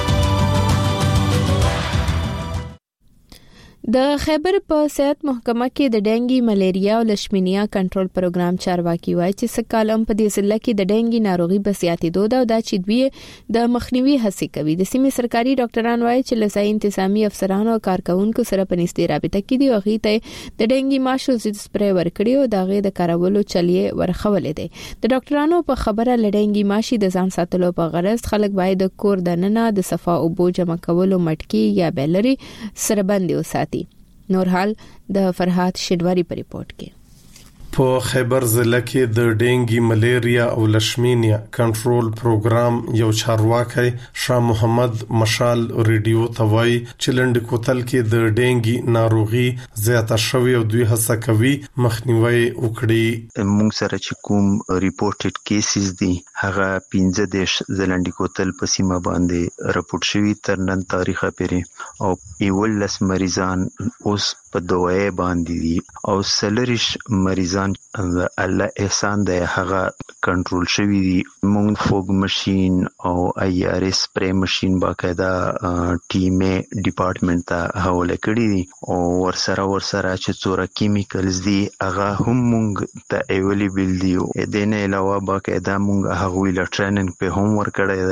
د خیبر په صحت محکمه کې د ډینګي ملیریا او لشمینیا کنټرول پروګرام چارواکي وایي چې سکالم په دې ضلع کې د ډینګي ناروغي بسیاتې دوه دا چې دوی د مخنیوي هڅې کوي. د سیمې سرکاري ډاکټران وایي چې لسای انتظامی افسرانو او کارکونکو سره په نږدې رابطه کې دي او هغه ته د ډینګي ماشو ضد سپری ورکړي او دغه د کارولو چلیه ورخولې دي. د ډاکټرانو په خبره لډینګي ماشي د ځان ساتلو په غرض خلک باید د کور دننه د صفا او بو جمع کولو مټکی یا بیلری سره باندې وساتي. نور حال د فرحات شډواری په ریپورت کې. په خیبر ضلع کې د ډینګي ملیریا او لشمینیا کنټرول پروګرام یو چارواکي شاه محمد مشال ریډیو توای چې لند کوتل کې د ډینګي ناروغي زیاته شوی او دوی هڅه کوي مخنیوي وکړي. موږ سره چې کوم ریپورټډ کیسز دي هغه پنځه دیش زلندې کوتل په سیمه باندې راپورټ شوی تر نن تاریخه پورې او ایولس مریضان اوس په دوايي باندې دي او سلریش مریضان الله احسان دی هغه کنټرول شوی دي. مونږ فوګ ماشين او ای ار اس سپری ماشين باقاعده ټیمه ډپارټمنټ ته حواله کړی دي او ورسره ورسره چې څوره کیمیکلز دي هغه هم مونږ ته اویلیبل دي. د دې نه علاوه باقاعده مونږ هغه ویل ټریننګ په هم ور کړی دی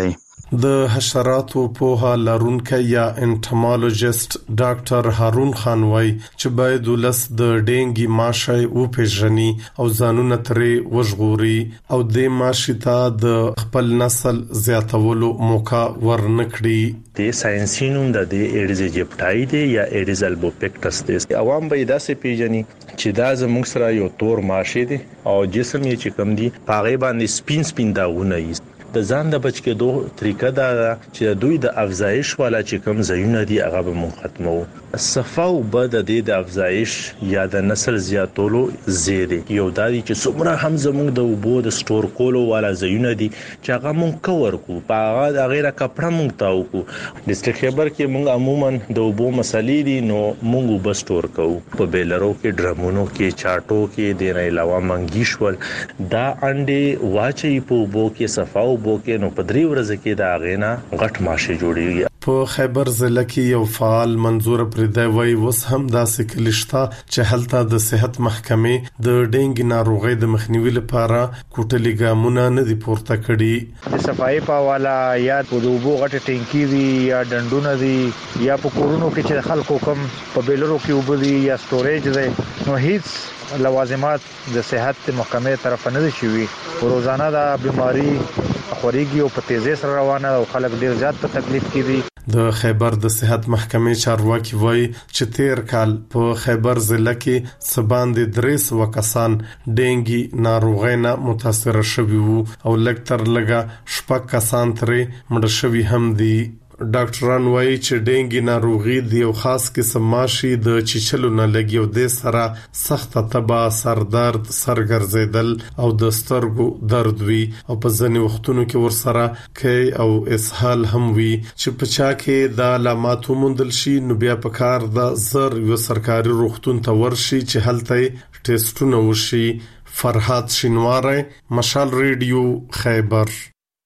د حشراتو په لارونکو یا انټمالوجیست ډاکټر هارون خان وای چې باید ولس د ډینګي ماشي او پیژني او ځانونه ترې وژغوري او د ماشي ته د خپل نسل زیاتولو موقع ورنکړي. د ساينسي نوم د ایډز ایجپټای دی یا ایډز البوپیکټس دی. عوام به داسې پیژني چې دا زموږ سره یو تور ماشي دی او جسم یې چې کم دی پاغه باندې سپین سپین داغونه یې. د ځان د بچ کېدو طریقه دا چې دوی د افزایش والا چې کوم ځایونه دي هغه به مون ختمو. صفاو بد د د افزایش یا د نسل زیاتولو زیاده یو دادی چې څومره هم زموږ د وبو د سٹور کولو والا ځایونه دي چې هغه مون کور کو په هغه د غیره کپړه مون تاو کو. ډیسټریکټ خبر کې مونږ عموما د وبو مسلې دي نو مونږ وب سٹور کوو په بیلرو کې ډرمونو کې چاټو کې د نه علاوه منګیشول دا انډي واچي په وبو کې صفاو بوکې نو په درې ورځې کې دا غینا غټ ماشه جوړیږي. په خیبر ضلع کې یو فعال منظور پردی وای وس هم داسې کلیشتا چې هلته د صحت محکمې د ډینګ ناروغي د مخنیوي لپاره کوټلي ګامونه نه دي پورته کړي. د صفایي په والا یا په دوبو غټ ټینکی وی یا ډندونه دي یا په کورونو کې چې خلکو کم په بیلرو کې وبدي یا سټوریج دی نو هیڅ لوازمات د صحت محکمې طرف نه دي شوي. روزانه دا بیماری خوريږي او په تیزی سره روانه او خلک ډیر زیات په تکلیف کې دي. د خیبر د صحت محکمې چارواکي وای چې تیر کال په خیبر ضلع کې سباند درې سوه کسان ډینګي ناروغۍ نه متاثر شوي وو او لکتر لګه شپږ کسان ترې مړ شوي هم دي. ډاکټران وایي چې ډینګي ناروغي د یو خاص قسم ماشي د چیچلو نه لګي او د سره سخت تبا سر درد سرګرځیدل او د سترګو درد وي او په ځینې وختونو کې ورسره کې او اسهال هم وي چې په چا کې د علامات موندل شي نو بیا په کار د زر یو سرکاري روغتون ته ورشي چې هلته ټیسټونه وشي. فرحات شینواره مشال ریډیو خیبر.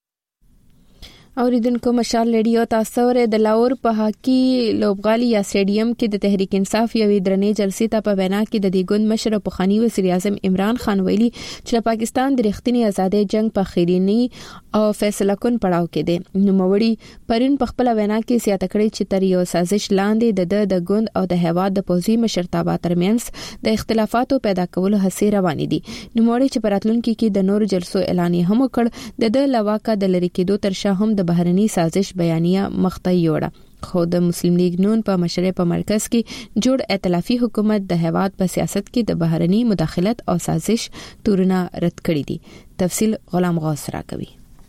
اوریدونکو مشال ریډیو تاسو ور د لاور په هاکی لوبغالي یا سټیډیم کې د تحریک انصاف یوې درنې جلسې ته په وینا کې د دیګوند مشر په خاني وزیر اعظم عمران خان ویلي چې پاکستان د رښتینی ازادۍ جنگ په خیرینی او فیصله کون پړاو کې دی. نو موړي پرین په خپل وینا کې سیاته کړی چې تر یو سازش لاندې د د ګوند او د هواد د پوزي مشرتابه ترمنځ د اختلافاتو پیدا کولو هڅې روانې دي. نو موړي چې پراتلونکو کې د نور جلسو اعلان هم وکړ د د لواکا د لری کېدو ترشا هم د بهرني سازش بیانیه مخته یوړه. خو د مسلم لیگ نون په مشرۍ په مرکز کې جوړ ائتلافي حکومت د هواد په سیاست کې د بهرني مداخلت او سازش تورونه رد کړی دي. تفصیل غلام غوث راکوي.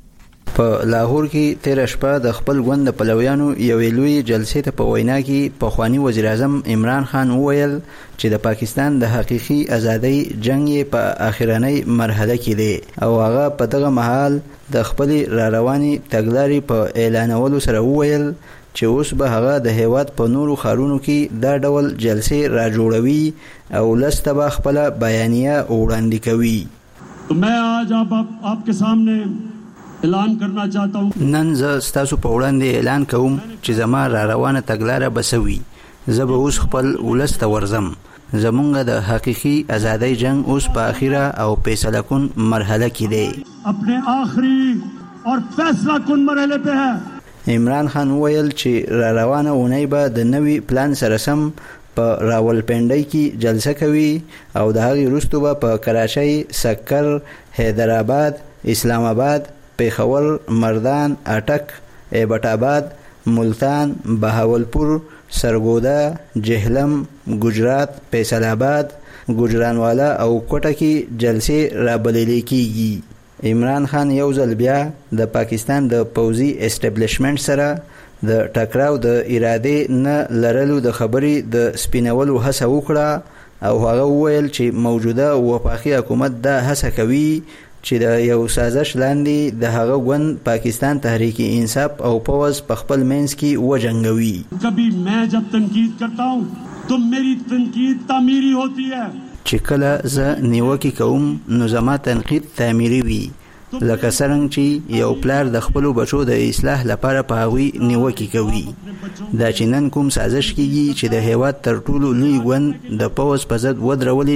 په لاهور کې تیر شپه د خپل ګوند پلویانو یوې لوی جلسې ته په وینا کې په خوانی وزیر اعظم عمران خان وویل چې د پاکستان د حقيقي ازادۍ جنگ په اخرنۍ مرحله کې دی او هغه په دغه مهال د خپل را رواني تګلارې په اعلانولو سره وویل چې اوس به هغه د هیواد په نورو خارونو کې دا ډول جلسې را جوړوي او لسته به خپل بیانیه وړاندې کوي. मैं आज आप, आप आपके सामने اعلان کرنا چاہتا ہوں نن زه ستاسو په وړاندې اعلان کوم چې زما را روانه تګلاره بسوي. زه به اوس خپل ولست ورزم. زمونږ د حقيقي ازادۍ جنگ اوس په اخیره او فیصله کن مرحله کې دی. اپنے آخری اور فیصله کن مرحله په ہے. عمران خان ویل چې را روانه اونۍ به د نوي پلان سره سم په راولپنډۍ کې جلسه کوي او د هغې وروسته به په کراچۍ، سکر، حیدرآباد، اسلام آباد، پیښور، مردان، اټک، ایبټ آباد، ملتان، بهاولپور، سرګودا، جهلم، گجرات، فیصل آباد، گجرانوالا او کوټه کې جلسې رابللې کیږي. عمران خان یو ځل بیا د پاکستان د پوځي اسټابلیشمنت سره د ټکراو د اراده نه لرلو د خبرې د سپینولو هڅه وکړه او هغه وویل چې موجوده وفاقي حکومت دا هڅه کوي چې د یو سازش لاندې د هغه ګوند پاکستان تحریک انصاف او پوز په خپل منځ کې وجنګوي. کبھی میں جب تنقید کرتا ہوں تو میری تنقید تعمیری ہوتی ہے. چې کله زه نیوکه کوم نو زما تنقید تعمیری وي لکه څنګه چې یو پلار د خپل بچو د اصلاح لپاره په هغوی نیوکه کوي. دا چې نن کوم سازش کیږي چې د هیواد تر ټولو لوی ګوند د پوز په ضد ودرولې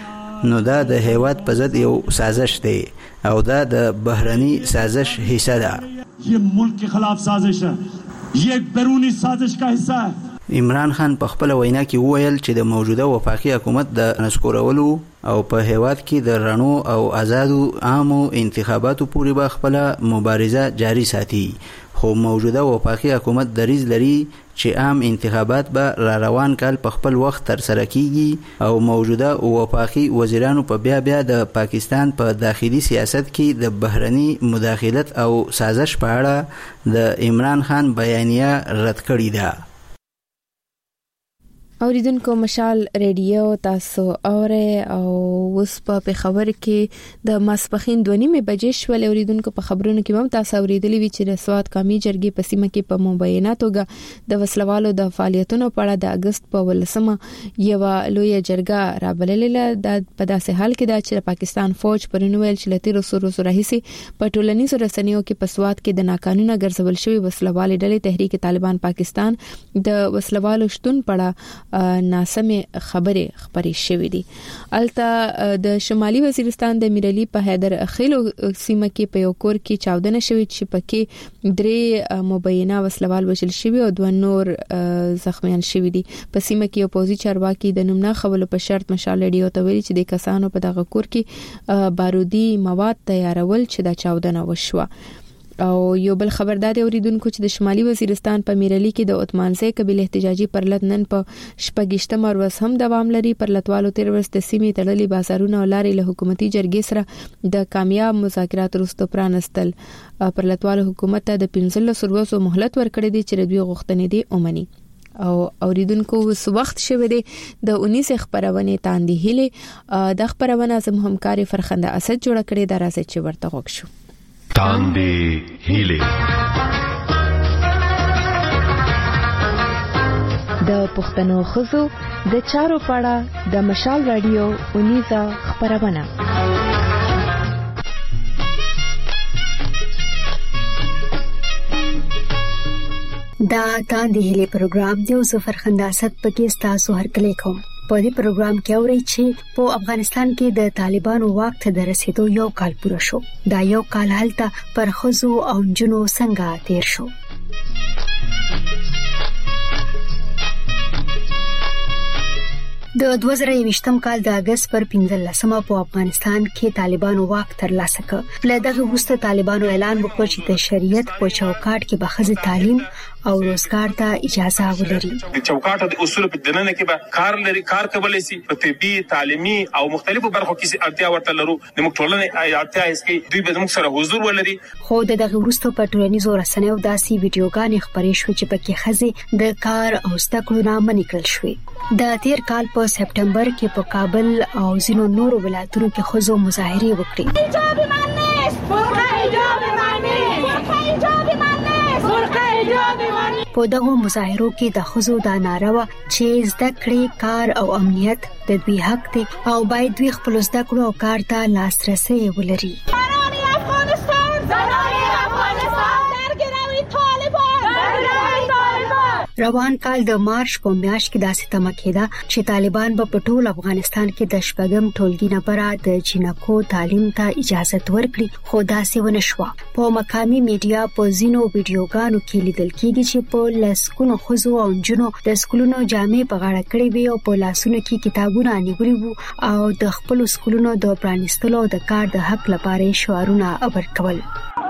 شي نو دا د هیواد په ضد یو سازش دی او دا د بهرني سازش حصہ ده. ये मुल्क के खिलाफ साजिश है, ये एक बैरूनी साजिश का हिस्सा है। عمران خان په خپل وینا کې وویل چې د موجوده وفاقي حکومت د نسکورولو او په هیواد کې د رڼو او آزادو عامو انتخاباتو پورې به خپل مبارزه جاری ساتي، خو موجوده وفاقي حکومت دریځ لري چې عام انتخابات به را روان کال په خپل وخت تر سره کیږي او موجوده وفاقي وزیرانو په بیا بیا د پاکستان په پا داخلي سیاست کې د بهرني مداخلت او سازش په اړه د عمران خان بیانیه رد کړې ده. اوریدونکو مشال ریډیو تاسو اوره او اوس په خبر کې د ماسپخین دوه نیمه بجې شول. اوریدونکو په خبرونو کې هم تاسو اوریدلی وی چې د سواد کمی جرګې په سیمه کې په مبینه توګه د وسلوالو د فعالیتونو په اړه د اگست په ولسمه یو لوی جرګه رابللې ده. په داسې حال کې دا چې پاکستان فوج پرنویل چې لتي رسو رسو راهسي په ټولنیزو رسنیو کې په سواد کې د ناقانونه ګرځول شوی وسلوالې ډلې تحریک طالبان پاکستان د وسلوالو شتون په ناسمه خبره خبري شوې دي. الته د شمالي وزیرستان د میرعلی په حیدر خیلو سیمه کې په یو کور کې چاودنه شوې چې پکې درې مبینه وسلوال وشل شوی او دوه نور زخمیان شوی دي. په سیمه کې اپوزي چارواکي د نومنا خبرو په شرط مشال ریډیو ته ویلي چې د کسانو په دغه کور کې بارودي مواد تیارول چې د چاودنه وشوه. او یو بل خبردار اوریدونکو چې د شمالي وزیرستان په میرعلی کې د عثمانزی قبیله احتجاجي پرلط نن په شپږشتم ورځ هم دوام لري. پرلطوالو تیر ورځ د سیمې تړلې بازارونه او لارې له حکومتي جرګې سره د کامیاب مذاکرات وروسته پرانستل. پرلطوالو حکومت ته د پنځلس ورځو مهلت ورکړی دی چې دوی غوښتنې دي اومني. او اوریدونکو وس وخت شوه دی د اونیس خبرونه تاندې هله د خبرونه زم همکاري فرخنده اسد جوړ کړي د راځي چې ورته غوښ شو. تاندې هیله د پښتنو خزو د چارو پاړه د مشال رادیو اونیزه خبرونه. دا تاندې هیله پروګرام دی او زفر خنداست پکې تاسو هر کله کوم. په دې پروګرام کې اوري چې په افغانستان کې د طالبانو واک ته د رسیدو یو کال پوره شو. دا یو کال هلته پر خزو او جنو څنګه تیر شو. د دوه زره یوویشتم کال د اگست پر پنځلسمه په افغانستان کې طالبانو واک ترلاسه کړ. له دغه وروسته طالبانو اعلان وکړ چې د شریعت په چوکاټ کې به ښځې تعلیم او روزګار ته اجازه ولري. د چوکاټ د اصول په دننه کې به کار لري کار کولای شي په طبي تعلیمي او مختلفو برخو کې اړتیا ورته لرو. د مکټولنې اړتیا هیڅ کې دوی به موږ سره حضور ولري. خو د دغه وروسته په ټولنیزو رسنیو داسې ویډیوګانې خپرې شوې چې پکې ښځې د کار او زده کړو نه منع کړل شوې. د تیر کال په سپټمبر کې په کابل او ځینو نورو ولایتونو کې ښځو مظاهرې وکړې. په دغه مظاهرو کې د ښځو دا ناره وه چې زده کړې کار او امنیت د دوی حق دی او باید دوی خپل زده کړو او کار ته لاسرسی ولري. روان کال د مارچ په میاشت کې داسې تمه کېده چې طالبان به په ټول افغانستان کې د شپږم ټولګي نه پره د جنکو تعلیم ته اجازه ورکړي، خو داسې ونه شوه. په مقامي میډیا په ځینو ویډیوګانو کې لیدل کېږي چې په لسګونو ښځو او نجونو د سکولونو جامې په غاړه کړې وې او په لاسونو کې کتابونه نیولي وو او د خپلو سکولونو د پرانیستلو او د کار د حق لپاره شعارونه ورکول.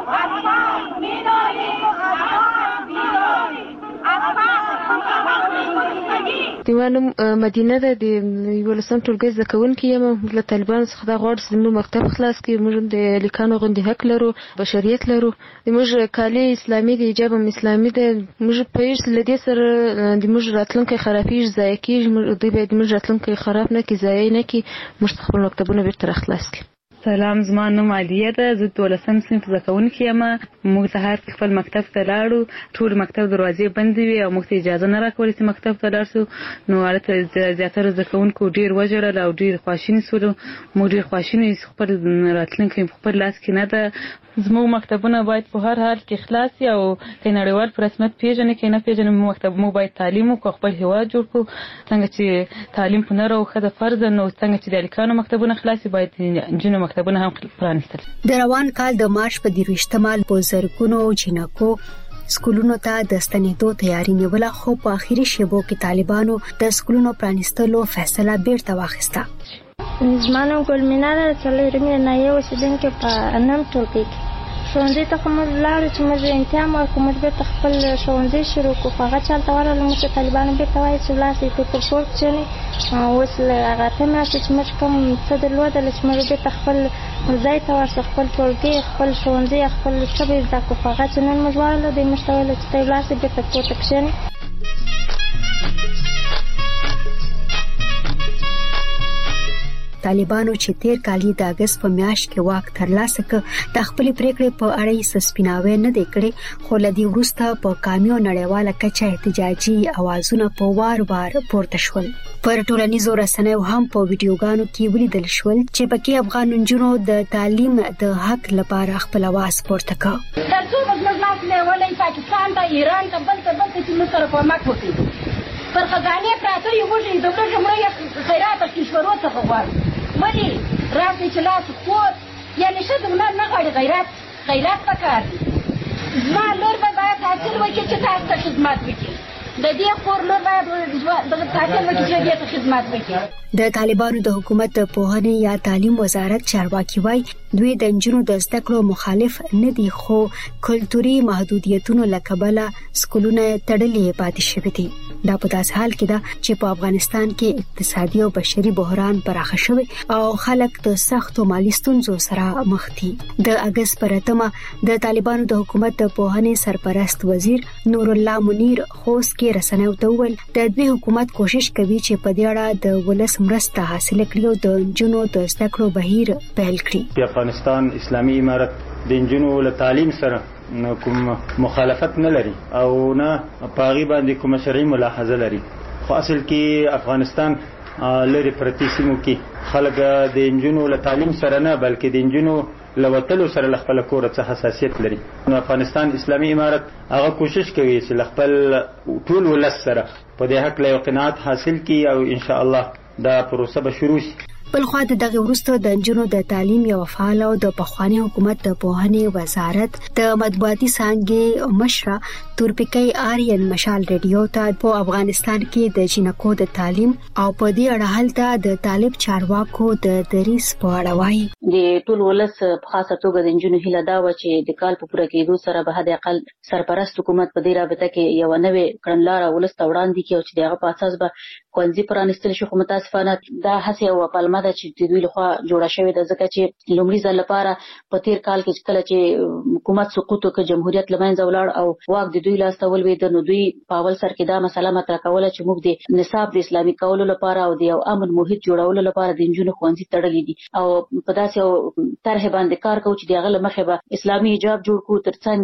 دیوانم مدینه ده د ولسم ټولګي زده کوونکي یم. له طالبانو څخه دا غواړي چې موږ مکتب خلاص کړي. موږ د لیکانو غوندې حق لرو، بشریت لرو. موږ کالي اسلامي دي، حجاب هم اسلامي ده. موږ په هیڅ لدې سره د موږ راتلونکی خرابېږي، ضایع کېږي. دوی باید موږ راتلونکی خراب نه کړي، ضایع نه کړي. موږ خپل مکتبونه بیرته راخلاص کړي. سلام، زما نوم عالیه ده. زه دولسم صنف زده کوونکې یم. موږ سهار خپل مکتب ته لاړو. ټول مکتب دروازې بندې وې او موږ ته اجازه نه راکوله چې مکتب ته لاړ شو. نو هلته زیاتره زده کوونکو ډېر وژړل او ډېر خواشیني شولو. موږ ډېر خواشیني یو، خپل راتلونکی په خپل لاس کې نه ده. زموږ مکتبونه باید په هر حال کې خلاص وي او که نړیوال په رسمیت پېژني که نه پېژني، مکتب موږ باید تعلیم وکړو، خپل هېواد جوړ کړو. څنګه چې تعلیم په نر او ښځه فرض ده، نو څنګه چې د هلکانو مکتبونه خلاص وي باید نجونو مکتبونه هم پرانیستل. د روان کال د مارچ په دیروشتمه په زرګونو جنکو سکولونو ته د ستنېدو تیاری نیوله، خو په اخیری شیبو کې طالبانو د سکولونو پرانیستلو فیصله بیرته واخیسته. زما نوم ګلمینا ده، څلورمې ناحیې اوسېدونکې په نم ټولګي کې. ښوونځي ته خو موږ لاړو چې موږ امتحان ورکړو، موږ بېرته خپل ښوونځي شروع کړو، خو هغه چالته ورغلو موږ ته طالبانو بېرته وایي چې ولاړ شئ په کور کښېنئ. اوس له هغه اتمې میاشتې چې موږ کوم څه درلودله چې موږ بېرته خپل ځای ته ورشو، خپل ټولګي، خپل ښوونځي، خپل څه به زده کړو، خو هغه چې نن موږ ورغلو دوی موږ ته ویل چې ته ولاړ شئ بېرته کور ته کښېنئ. طالبانو چې تیر کال د اگست په میاشت کې واک ترلاسه کړ د خپل پریکړې په اړه یې سپیناوی نه دی کړی، خو لدی وروسته په کامیو نړیواله کچه احتجاجي اوازونه په وار وار پورته شول. پر ټولنیزو رسنیو هم په ویډیوګانو کې ولیدل شول چې پکې افغان نجونو د تعلیم د حق لپاره خپل आवाज پورته کړ. ترڅو موږ نه ولې پاکستان ته، ایران ته، بل ته بل ته چې موږ سره کومک وکړي. پر خزانه پراته یو وږي د بل جمهوریت خیرات کشورو څخه غواړي. ولی راځي چې لاس قوت یعنی شه دونه نه غړي غیرت غیرت پکار دي. زما لور به باید حاصل وکړي چې تاسو ته خدمت وکړي. د دې خور لور باید د حاصل وکړي چې دې ته خدمت وکړي. د طالبانو د حکومت د پوهنې یا تعلیم وزارت چارواکي وایي دوی د نجونو د زده کړو مخالف نه دي، خو کلتوري محدودیتونو له کبله سکولونه تړلې پاتې شوي دي. دا په داس حال کې ده چې په افغانستان کې اقتصادي او بشري بحران پراخه شوی او خلک د سختو مالي ستونزو سره مخ دي. د اگست پر اتمه د طالبانو د حکومت د پوهنې سرپرست وزیر نور الله منیر خوست کې رسنیو ته وویل د دوی حکومت کوشش کوي چې په دې اړه د ولس مرسته حاصل کړي او د نجونو د زده کړو بهیر پیل کړي. په افغانستان اسلامي امارت د نجونو له تعلیم سره کوم مخالفت نه لري او نه پاغي باندې کوم شرعي ملاحظه لري، خو اصل کې افغانستان لري پرتی سیمو کې خلک د نجونو له تعلیم سره نه بلکې د نجونو لوتلو سره خپل کور څخه حساسیت لري. نو افغانستان اسلامي امارت هغه کوشش کوي چې خپل ټول ولس سره په دې حق له قناعت حاصل کړي او ان شاء الله دا پروسه به شروع شي. بل خو د دغه وروسته د نجونو د تعلیم یو فعال او د پخوانی حکومت د پوهنې وزارت د مطبوعاتي څانګې مشره تورپیکۍ آریان مشال ریډیو ته په افغانستان کې د جنکو د تعلیم او په دې اړه هلته د طالب چارواکو د دریس په اړه وایي. د ټول ولس په خاصه توګه د نجونو هیله دا و چې د کال په پوره کېدو سره به حد اقل سرپرست حکومت په دې رابطه کې یو نوې کړنلاره ولس ته وړاندې کړي او چې دغه په اساس به ښوونځي پرانیستل شي. خو متاسفانه دا هڅه او پلمه ده چې د دوی لخوا جوړه شوې ده، ځکه چې لومړي ځل لپاره په تیر کال کې کله چې حکومت سقوط وکړ، جمهوریت له منځه ولاړ او واک د دوی لاس ته ولوېد، نو دوی په اول سر کې دا مسله مطرح کوله چې موږ د نصاب د اسلامي کولو لپاره او د یو امن محیط جوړولو لپاره د نجونو ښوونځي تړلي دي او په داسې یو طرح باندې کار کوو چې د هغه له مخې به اسلامي حجاب جوړ کړو،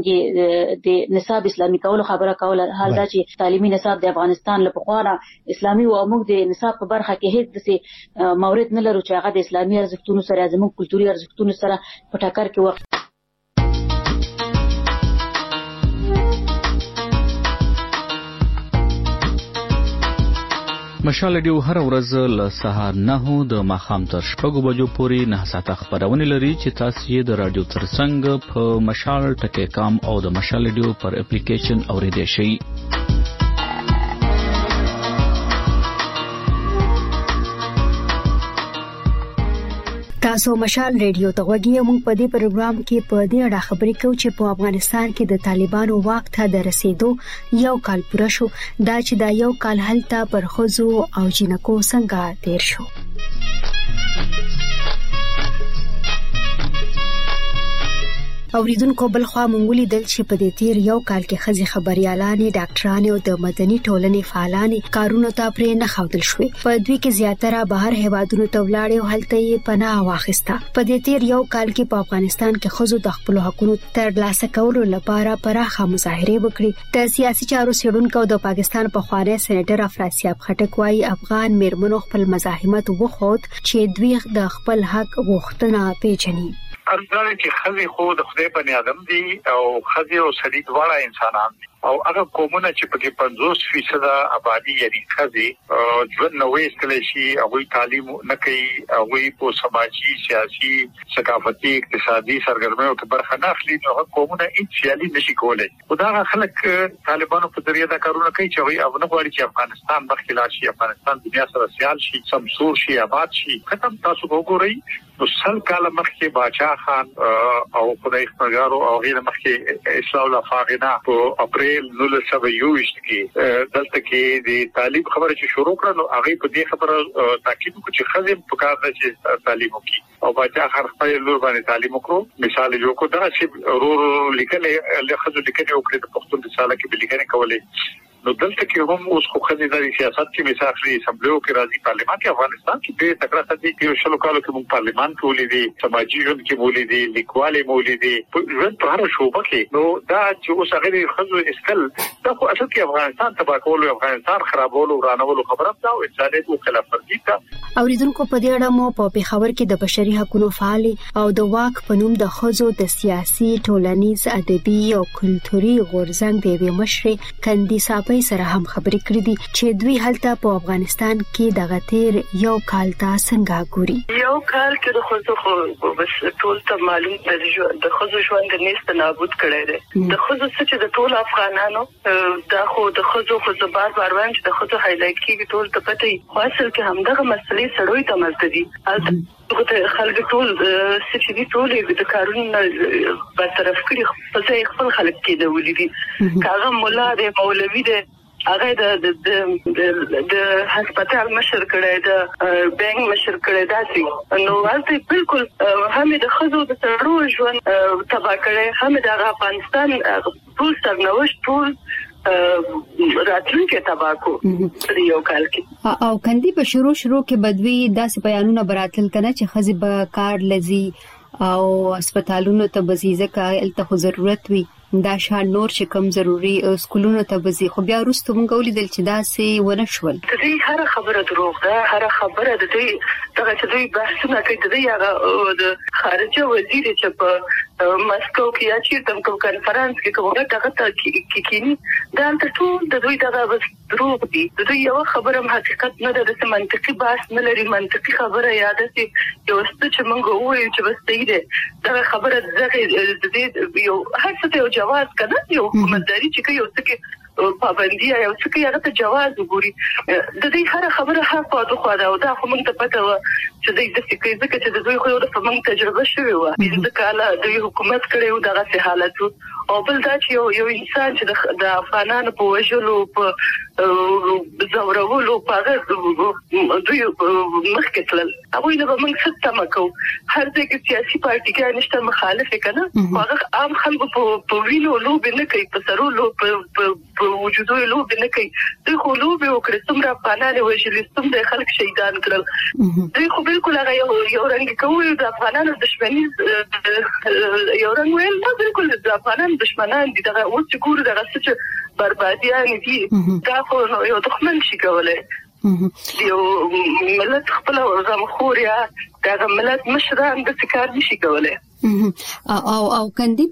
ترڅنګ د نصاب اسلامي کولو خبره کوله. حال دا چې تعلیمي نصاب د افغانستان له پخوا نه اسلامي او موږ د نصاب په برخه کې هیڅ داسې مورد نه لرو چې هغه د اسلامي ارزښتونو سره زموږ کلتوري ارزښتونو سره په ټکر کې وخت. مشال ډیو هر ورځ له سهار نه د ماخام تر شپږو بجو پورې نه ساعته خبرونه لري چې تاسو یې د رادیو ترڅنګ په مشال ټکی کام او د مشال ډیو پر اپلیکیشن اوریدئ شئ. تاسو مشال ریډیو ته غوږی موږ په دې پروګرام کې په دې اړه خبرې کوو چې په افغانستان کې د طالبانو واک ته د رسیدو یو کال پوره شو، دا چې دا یو کال هلته پر ښځو او جنکو څنګه تیر شو. اوریدونکو بل خوا مونږ لیدل چې په دې تیر یو کال کې ښځې خبريالانې، ډاکټرانې او د مدني ټولنې فعالانې کارونو ته پرې نه ښودل شوې. په دوی کې زیاتره بهر هیوادونو ته ولاړې او هلته یې پناه واخیسته. په دې تیر یو کال کې په افغانستان کې ښځو د خپل حقوقو ترلاسه کولو لپاره پراخه مظاهرې وکړې. د سیاسي چارو څېړونکو د پاکستان پخوانی سېنیټر افراسیاب خټک وايي افغان میرمنو خپل مزاحمت وخوت چې دوی د خپل حق غوښتنه پیژني. ارزانه چې خزي خو د خدای بني ادم دي او خزي او سړي دواړه انسانان دي او هغه قومونه چې پکې پنځوس فیصد آبادی یعنی خزي ژوند نو وستل شي او تعلیم نه کوي او په سماجی سیاسي ثقافتي اقتصادي سرګرمیو کې برخه نه اخلي نو هغه قومونه هیڅ سیالي نشي کولای خدای خلک طالبانو په ذریعہ دا کارونه کوي چې وي افغان غواړي چې افغانستان مخکې لاړ شي افغانستان دنیا سره سیال شي سمسور شي آباد شي ختم تاسو وګورئ نو سل کال مخکې باچا خان او خدای خبرګارو او غیر مخکې اسلام الله فاغنا په اپریل نولس سوه یوویشت کې دلته کې د تعلیم خبره چې شروع کړه نو هغه په دې خبره تاکید وکړي چې خزم په کار ده چې تعلیم وکړي او باچا خان خپل لور باندې تعلیم وکړو مثال یو کو دا چې ورو لیکل له خزو لیکل او کړي د پښتون رساله کې لیکنه کولې نو دلته کې هم اوس خو خزي د سیاست کې مثال لري اسمبلیو کې راځي پارلمان کې افغانستان کې د تکړه سدي کې شلو کالو کې موږ پارلمان کې ولیدي سماجی ژوند کې ولیدي لیکوالي ولیدي ژوند په هر شوبه کې نو دا چې اوس هغه خزو استل دا خو اصل کې افغانستان تباہ کول او افغانستان خرابول او رانول خبره ده او انسانيت او خلاف ورزي ده اوریدونکو په دې اړه مو په پیښور کې د بشري حقوقو فعال او د واک په نوم د خزو د سیاسي ټولنیز ادبي او کلتوري غورځنګ د وی مشر کندي صاحب سره هم خبرې کړې دي چې دوی هلته په افغانستان کې د غتیر یو کال تا څنګه ګوري یو کال کې د خزو خو بس ټول ته معلوم دی د خزو ژوند نيست نابود کړی دی د خزو چې د ټول افغانانو دا خو د خزو خو بار بار وایم چې د خزو هایلایټ کیږي ټول ته پته خو اصل کې همدغه مسلې سړوي ته مزدي دغه خلک ټول سچې ټول د کارونو برطرف کړي په ځای خپل خلک کې د ولیدي کاغه مولا دی مولوی دی هغه د د د هسپتال مشر کړي د بانک مشر کړي داسي نو ورته بالکل هم د خزو د سړو ژوند تبا کړي هم د افغانستان ټول سرنوشت ټول راتلونکي تباکو یو کال کې او کندي په شروع شروع کې بدوي داسې بیانونه براتل کنه چې خزي به کار لذي او هسپتالونو ته بزیزه کایل ته ضرورت وي دا شان نور چې کم ضروری سکولونو ته بزي خو بیا وروسته مونږ ولیدل چې دا سي ونه شول د دې هر خبره دروغ ده هر خبره د دې دغه چې دوی بحثونه کوي د دې هغه د خارجه وزیر چې په مسکو کې یا چې تم کوم کانفرنس کې کومه دغه ته کې کینی دا ټول د دوی دغه بس دروغ دي د دې یو خبره حقیقت نه ده د منطقي بحث نه لري منطقي خبره یاد سي یو څه چې مونږ وایو چې بس دی دا خبره دغه د دې یو هر څه جواز کنه یو حکومتداري چې کوي او څه پابندي یا څه کوي هغه ته جواز وګوري د دې هر خبره حق او خو دا او دا خو موږ ته پته و چې د دې څه کوي ځکه چې د دوی خو د موږ تجربه شوی و د کاله د حکومت کړي او دغه حالت او بل دا چې یو یو انسان چې د افغانانو په وژلو په زورولو په هغه دوی مخکې تلل هغه نه به موږ څه تمه کوو هر ځای کې سیاسي پارټیګان نشته مخالف کنه هغه عام خلکو په وینو لوب نه کوي په سرولو په وجودو لوب نه کوي دوی خو لوب وکړي څومره افغانان وژل څومره خلک شهیدان کړل دوی خو بالکل هغه یو رنګ کوي د افغانانو دښمنۍ یو رنګ ویل دا بالکل د افغانانو دشمنان دي دغه اوس چې ګورو دغه څه بربادیان دي دا خو یو دښمن شي کولای یو ملت خپل غمخور یا دغه ملت مشران د څکار نشي کولای او او کندي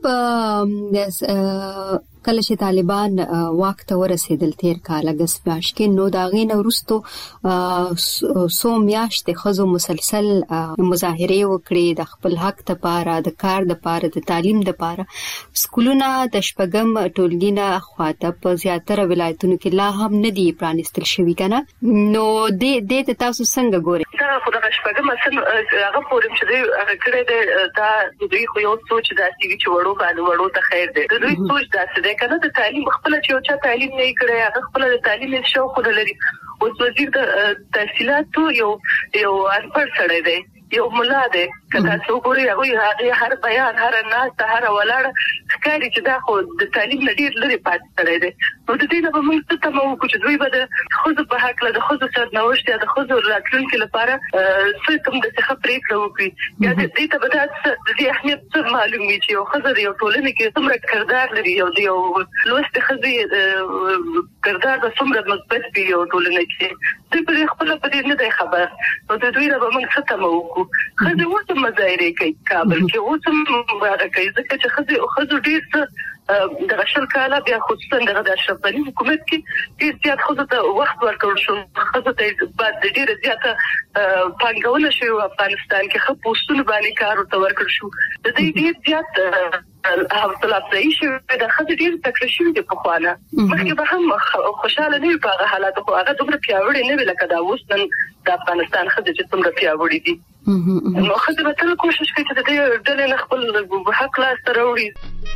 په کله چې طالبان واک ته ورسېدل تیر کال اگست میاشت کې نو دا غي نو ورستو سو میاشت خزو مسلسل مظاهره وکړي د خپل حق لپاره د کار لپاره د تعلیم لپاره سکولونه د شپږم ټولګینه خواته په زیاتره ولایتونو کې لا هم نه دی پرانستل شوی کنه نو د دې تاسو څنګه ګورئ دا خو د شپږم اصل هغه پورم چې هغه کړی دا دوی خو یو سوچ داسي چې وړو باندې وړو ته خیر دی دوی سوچ داسي کنه د تعلیم خپل چې او چا تعلیم نه کړی هغه خپل د تعلیم شوق لري او وزیر د تحصیلات یو یو انپړ سره دی یو مولا دی کله څو ګوري هغه هر بیان هر ناس هر ولاړ ښکاري چې دا خو د تعلیم نه ډیر لري پاتې کړی دی. نو د دې نه به موږ څه تمه وکړو چې دوی به د ښځو په هکله د ښځو سرنوشت یا د ښځو راتلونکي لپاره څه کوم د څه پرېکړه وکړي یا د دې ته به دا د دې اهمیت څه معلوم وي چې یو ښځه د یو ټولنې کې څومره کردار لري او د یو لوستې ښځې کردار به څومره مثبت وي یو ټولنه کې. دوی په خپله په دې نه دی خبر. نو د دوی نه به موږ څه تمه وکړو. ښځې اوس هم مظاهرې کوي کابل کې، اوس هم هغه کوي ځکه چې ښځې ښځو ډېر څه دغه شل کاله بیا خصوصا دغه د اشرف غني حکومت کې ډېر زیات ښځو ته وخت ورکړل شو. ښځو ته بعد د ډېره زیاته پانګونه شوې وه افغانستان کې، ښه پوسټونه باندې کار ورته ورکړل شو. د دوی ډېر زیات حوصله افزایي شوې ده. ښځې ډېرې تکړه شوې دي پخوانه. مخکې به هم خوشحاله نه وي په هغه حالاتو، خو هغه دومره پیاوړې نه وي لکه دا اوس نن د افغانستان ښځې چې څومره پیاوړې دي. نو ښځې به تل کوشش کوي چې د دې ډلې نه خپل حق لاسته راوړي.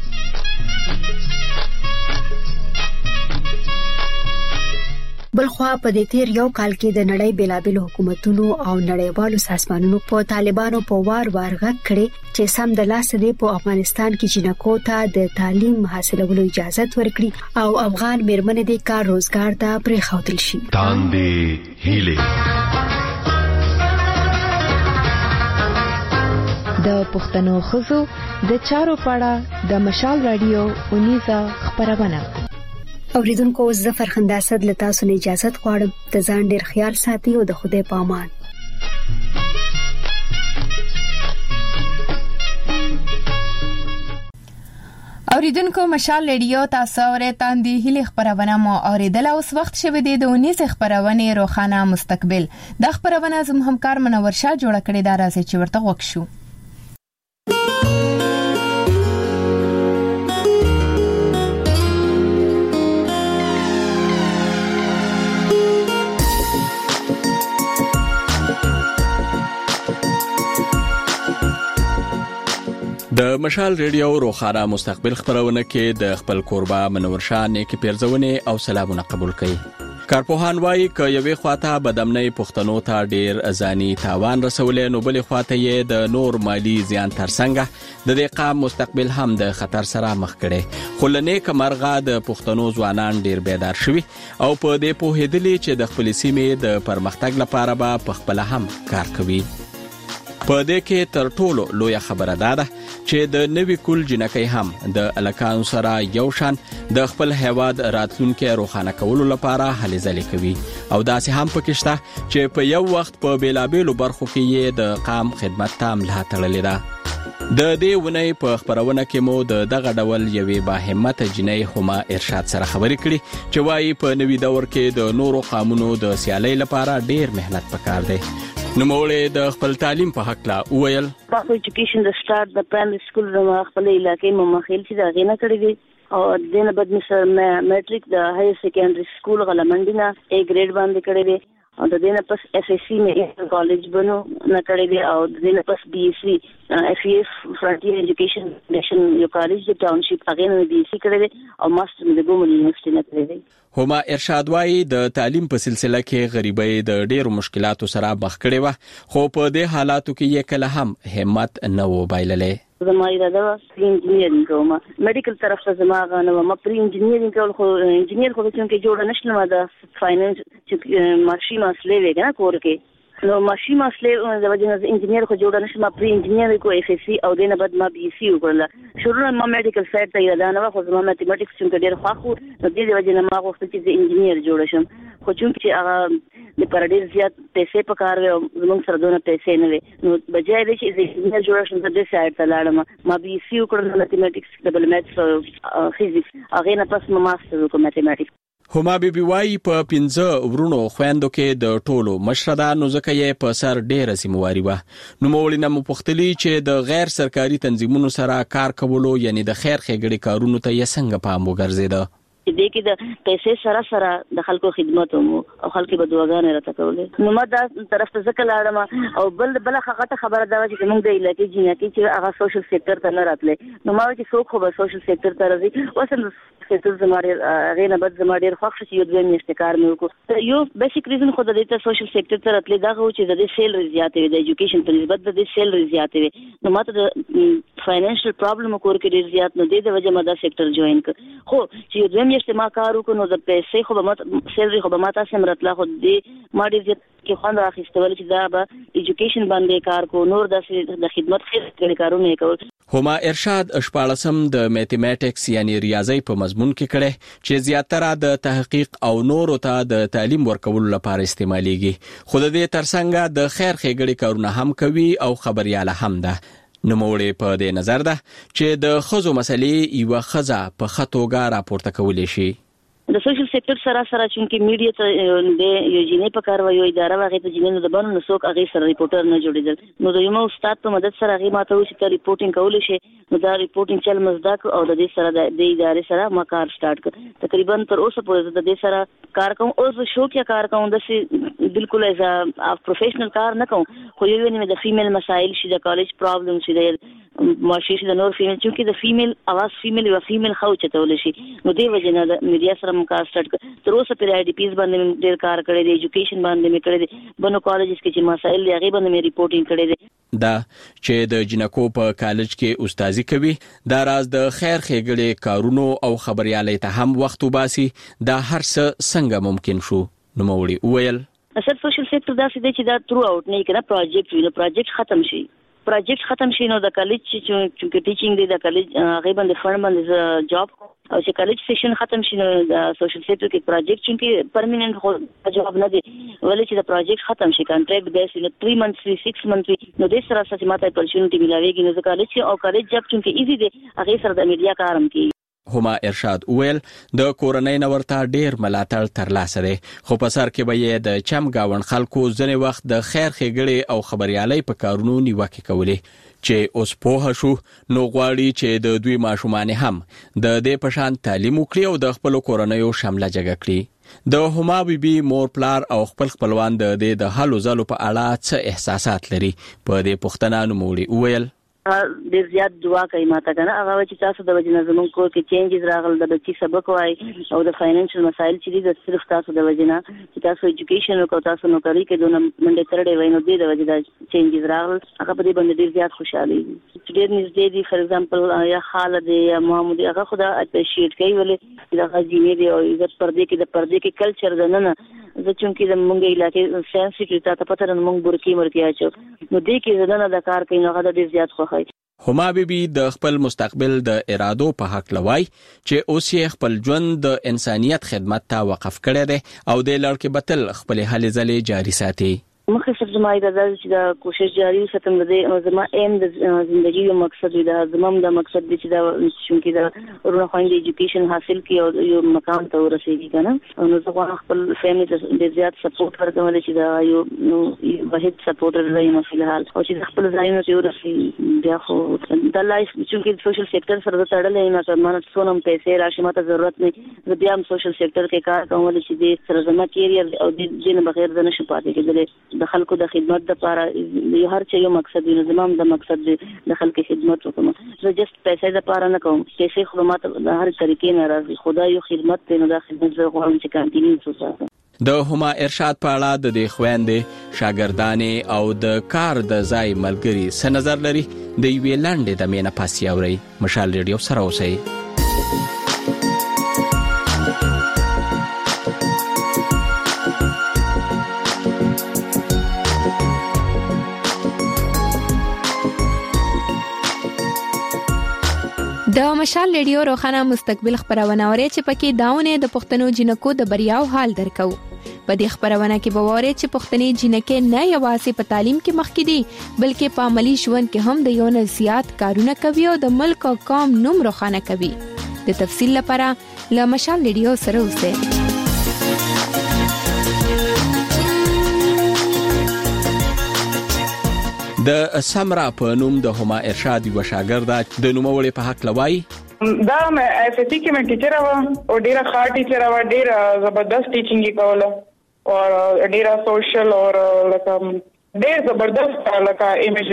بلخوا په دې تیر یو کال کې د نړۍ بیلابیل حکومتونو او نړیوالو سازمانونو په طالبانو په وار وار غږ کړي چې سم د لاس دې په افغانستان کې جنکو ته د تعلیم حاصلولو اجازه ورکړي او افغان میرمنې د کار روزګار ته پرېښودل شي. تاندې هیله د پښتنو خزو د چارو پاړه د مشال رادیو اونیزه خبرونه. اوریدونکو زفر خنداسد له تاسو نه اجازه غواړم. د ځان ډیر خیال ساتي او د خدای په امان. اوریدونکو مشال رادیو تاسو اورئ تاندې هلي خبرونه مو اوریدل. اوس وخت شوه دی د اونیزه خبرونه روخانه مستقبل. د خبرونه زم همکار منور شاه جوړ کړی دا راځي چې ورته وښو. د مشال ریډیو روخانه مستقبل خبرونه کې د خپل قربا منور شاه نیکی پیرزونه او سلامونه قبول کړي. کارپوهان وایي ک یوې خواته بدامنۍ پښتنو ته ډیر ازانی تاوان رسولې، نو بلې خواته یې د نور مالی زیان ترڅنګ د دې قام مستقبل هم د خطر سره مخ کړي. خو لنیک مرغه د پښتنو ځوانان ډیر بیدار شوي او په دې پوهېدلي چې د خپل سیمې د پرمختګ لپاره به په خپل هم کار کوي. په دې کې تر ټولو لوی خبره ده چې د نوي کول جنکۍ هم د الکانو سره یو شان د خپل هیواد راتلونکي روښانه کولو لپاره هلې ځلې کوي او داسې هم پکې شته چې په یو وخت په بیلابیلو برخو کې یې د قام خدمت ته ملا تړلې ده. د دې ونې په خبرونه کې مو د دغه ډول یوې باهمته جنۍ هما ارشاد سره خبرې کړي چې وايي په نوي دور کې د نورو قامونو د سیالۍ لپاره ډیر مهنت پکار دی. نو مولې د خپل تعلیم په حق لا وویل تاسو ایجوکیشن د سٹارټ د پرایمري سکول د خپل علاقې ممخیل چې دا غینه کړی دی او دنه بد مثال میټریک د های سیکنډري سکول غلمنډینا ا ګریډ باندې کړی دی او د دینه پس اف اس سی مې کالج بنو نه کړی دی او د دینه پس بي اس سی اف ایف فرنټیر ایجوکیشن نشن یو کالج د ټاونشپ هغه نه بي اس سی کړی دی او ماستر د ګومل یونیورسيټي نه کړی دی. هما ارشاد وايي د تعلیم په سلسله کې غریبۍ د ډېرو مشکلاتو سره مخ کړي و، خو په دې حالاتو کې یې کله هم همت نه و بایللې. زما اراده و پری انجینیرینګ کوم، میډیکل طرف ته زما غنه ما پری انجینیرینګ کول، خو انجینیر خو چې جوړ نشم د فاینانس چې ماشي مسلې وګنه کور کې نو ماشي مسلې د وجه نه انجینیر خو جوړ نشم، پری انجینیر کو اف اس سی او دینه بعد ما بي اس سی وکړل. شروع ما میډیکل سایډ ته اراده نه و، خو زما ماتیمټکس چې ډېر خو نو دې وجه نه ما غوښتل چې انجینیر جوړ شم، خو چې هغه د پر ډېر زیات پیسې پکار وي او زموږ سره دونه پیسې نه وي نو بجای دې چې انجینیر جوړ شم د دې سایډ ته لاړم. ما بي اس سی وکړل ماتیمټکس ډبل میث او فزیکس، هغه نه پس ما ماستر وکړم ماتیمټکس. هما بي بي وايي په پنځه ورونو خويندو کې د ټولو مشره ده، نو ځکه یې په سر ډېره ذمہواري وه. نو مولې نه مو پوښتلي چې د غیر سرکاري تنظیمونو سره کار کولو یعنی د خیر ښېګړې کارونو ته یې څنګه پام وګرځېده. چې دې کې د پیسې سره سره د خلکو خدمت مو او خلکو به دعاګانې راته کولې. نو ما دا طرف ته ځکه لاړم او بل بل هغه خبره دا چې موږ د علاقې جنیا کې چې هغه سوشل سېکټر ته نه راتلې. نو ما چې څوک خو به سوشل سېکټر ته راځي وسم سېکټر زموږ غیر نه بد زموږ ډیر خوښ شي یو دوه میاشتې کار مې وکړ. یو بیسیک ریزن خو د دې ته سوشل سېکټر ته راتلې دا غو چې د دې سیلری زیاتې وي د ایجوکیشن په نسبت د دې سیلری زیاتې وي. نو ماته د فاینانشل پرابلم کور کې ډیر زیات نو د دې وجه ما دا سېکټر جوائن کړ. خو چې دوه میاشتې ما کار وکړ نو د پیسې خو به ماته سیلری خو به ماته سم راتله خو دې ما ډیر زیات کې خوند راخیستل چې دا به ایجوکیشن باندې کار کو نور د خدمت خیر کارونه کول. هما ارشاد اشپاړسم د میتھمیټکس یعنی ریاضي په مضمون کې کړه چې زیاتره د تحقیق او نورو ته د تعلیم ورکولو لپاره استعماليږي. خو د دې ترڅنګ د خیر ښېګړې کارونه هم کوي او خبرياله هم ده. نوموړي په دې نظر ده چې د خزو مسلې یو خزه په خطوګه راپورته کولې شي. د سوشل سېکټر سره سره چې میډیا ته د یو جنې په کار وایي اداره واغې ته جنې د بانو نسوک هغه سره ریپورټر نه جوړیدل. نو د یو استاد په مدد سره هغه ماته وشي ته ریپورټینګ کول شي. نو دا ریپورټینګ چل مزداک او د دې سره د ادارې سره ما کار سٹارټ کړ. تقریبا تر اوسه پورې د دې سره کار کوم او زه شوقیا کار کوم د سي بالکل ایز ا پروفیشنل کار نه کوم. خو یو نه د فیمیل مسائل شي د کالج پرابلم شي د ماشي شي د نور فیمیل چې د فیمیل اواز فیمیل او فیمیل خو چتول شي. نو دې وجه نه د میډیا سره کار سٹارټ کړ. تر اوسه پر آی ډی پیز باندې ډیر کار کړی دی ایجوکیشن باندې مې کړی دی بنو کالجز کې چې مسائل دی هغه باندې مې ریپورټینګ کړی دی. دا چې د جنکو په کالج کې استادي کوي دا راز د خیر ښېګړې کارونو او خبريالۍ ته هم وخت وباسي دا هر څه څنګه ممکن شو. نو موړي وویل اصل سوشل سېکټر دا څه دی چې دا تھرو اوټ نه کړه پروجیکټ وینو پروجیکټ ختم شي پروجیکټ ختم شي نو د کالج چې ټیچینګ دی د کالج هغه باندې فند باندې جاب او چې کالج سیشن ختم شي نو د سوشل سېکټر کې پروجیکټ چې پرمننت خو جواب نه دی ولې چې د پروجیکټ ختم شي کانټریکټ بیس نو تھری منثس سکس منثس نو د سره سره ماته اپورچونټی ملاويږي نو کالج او کالج جاب چې ایزي دی هغه سره د میډیا کارم کوي. هما ارشاد ویل د کورنۍ نورته ډیر ملاتړ ترلاسه دی خو په سر کې به یې د چم گاون خلکو ځنې وخت د خیر ښېګړې او خبريالۍ په کارونو نیوکه کولې چې اوس په شو نو غواړي چې د دوی ماشومان هم د دې پشان تعلیم وکړي او د خپل کورنۍ شامله جګه کړي. د هما بیبي مور پلار او خپل خپلوان د دې د حلو زلو په اړه څه احساسات لري په دې پوښتنه نوموړي ویل ډیر زیات دعا کوي ماته کنه هغه چې تاسو د وجنه زمون کور کې چینجز راغل د بچي سبق وای او د فاینانشل مسایل چې دي صرف تاسو د وجنه چې تاسو ایجوکیشن او تاسو نو کوي کې دونه منډه ترډه وای نو د وجنه چینجز راغل هغه په دې باندې ډیر زیات خوشاله دي ډیر نږدې دي فار ایگزامپل یا خالد یا محمود هغه خدا اپریشیټ کوي ولې دا غزینې دی او عزت پردې کې د پردې کې کلچر ده نه زه چونکی د مونږ علاقې سنسټیټ تا ته پته نه مونږ برکی مرکی اچو نو دې کې زدان د کار کوي نو هغه ډیر زیات خوخه. هما بیبي د خپل مستقبل د ارادو په حق لوي چې اوس یې خپل ژوند د انسانيت خدمت ته وقف کړی دی او د لړکې بتل خپل هلې ځلې جاري ساتي. مخه صرف زما اراده چې دا کوشش جاری وساتم د زما ایم د ژوندۍ یو مقصد دی دا زموږ د مقصد دی چې دا چې دا ورونه خويند ایجوکیشن حاصل کړي او یو مقام ته ورسیږي کنه نو زه خپل فیملی ته د زیات سپورټ ورکوم چې دا یو نو واحد سپورټر دی نو په حال او چې خپل ځایونه ته ورسیږي بیا خو د لایف چې سوشل سېکټر سره تړلې نه چې مانه څونم پیسې راشي ماته ضرورت نه زه بیا هم سوشل سېکټر کې کار کوم چې د سره زما کیریئر او د دې بغیر د نشو پاتې کېدل د خلکو د خدمت لپاره یو هر څه یو مقصد دی زمام د مقصد دی د خلکو خدمت وکم زه جست پیسې لپاره نه کوم پیسې خو ماته د هر طریقې نه راځي خدای یو خدمت دی نو د خدمت زه غواړم چې کانټینیو وساتم. د هما ارشاد په اړه د دې خويندې شاګردانې او د کار د ځای ملګری څه نظر لري د یوې لاندې د مینه پاسي اوري مشال ریډیو سره اوسئ. د مشال ریډیو روخانه مستقبل خبرونه اوري چې پکې داونه د پښتنو جنکو د بریاو حال درکو. په دې خبرونه کې به واره چې پښتني جنکې نه یوازې په تعلیم کې مخکې دي بلکې په عملی ژوند کې هم د یو نه زیات کارونه کوي او د ملک او قوم نوم روخانه کوي. د تفصیل لپاره ل مشال ریډیو سره اوسئ. د سمرا په نوم د هما ارشاد یو شاګرد د نوموړي په حق لوي دا مې اف اس سی کې مې ټیچر و او ډیره ښه ټیچر و ډیره زبردست ټیچینګ کوله او ډیره سوشل او لکه ډیر زبردست لکه ایمیج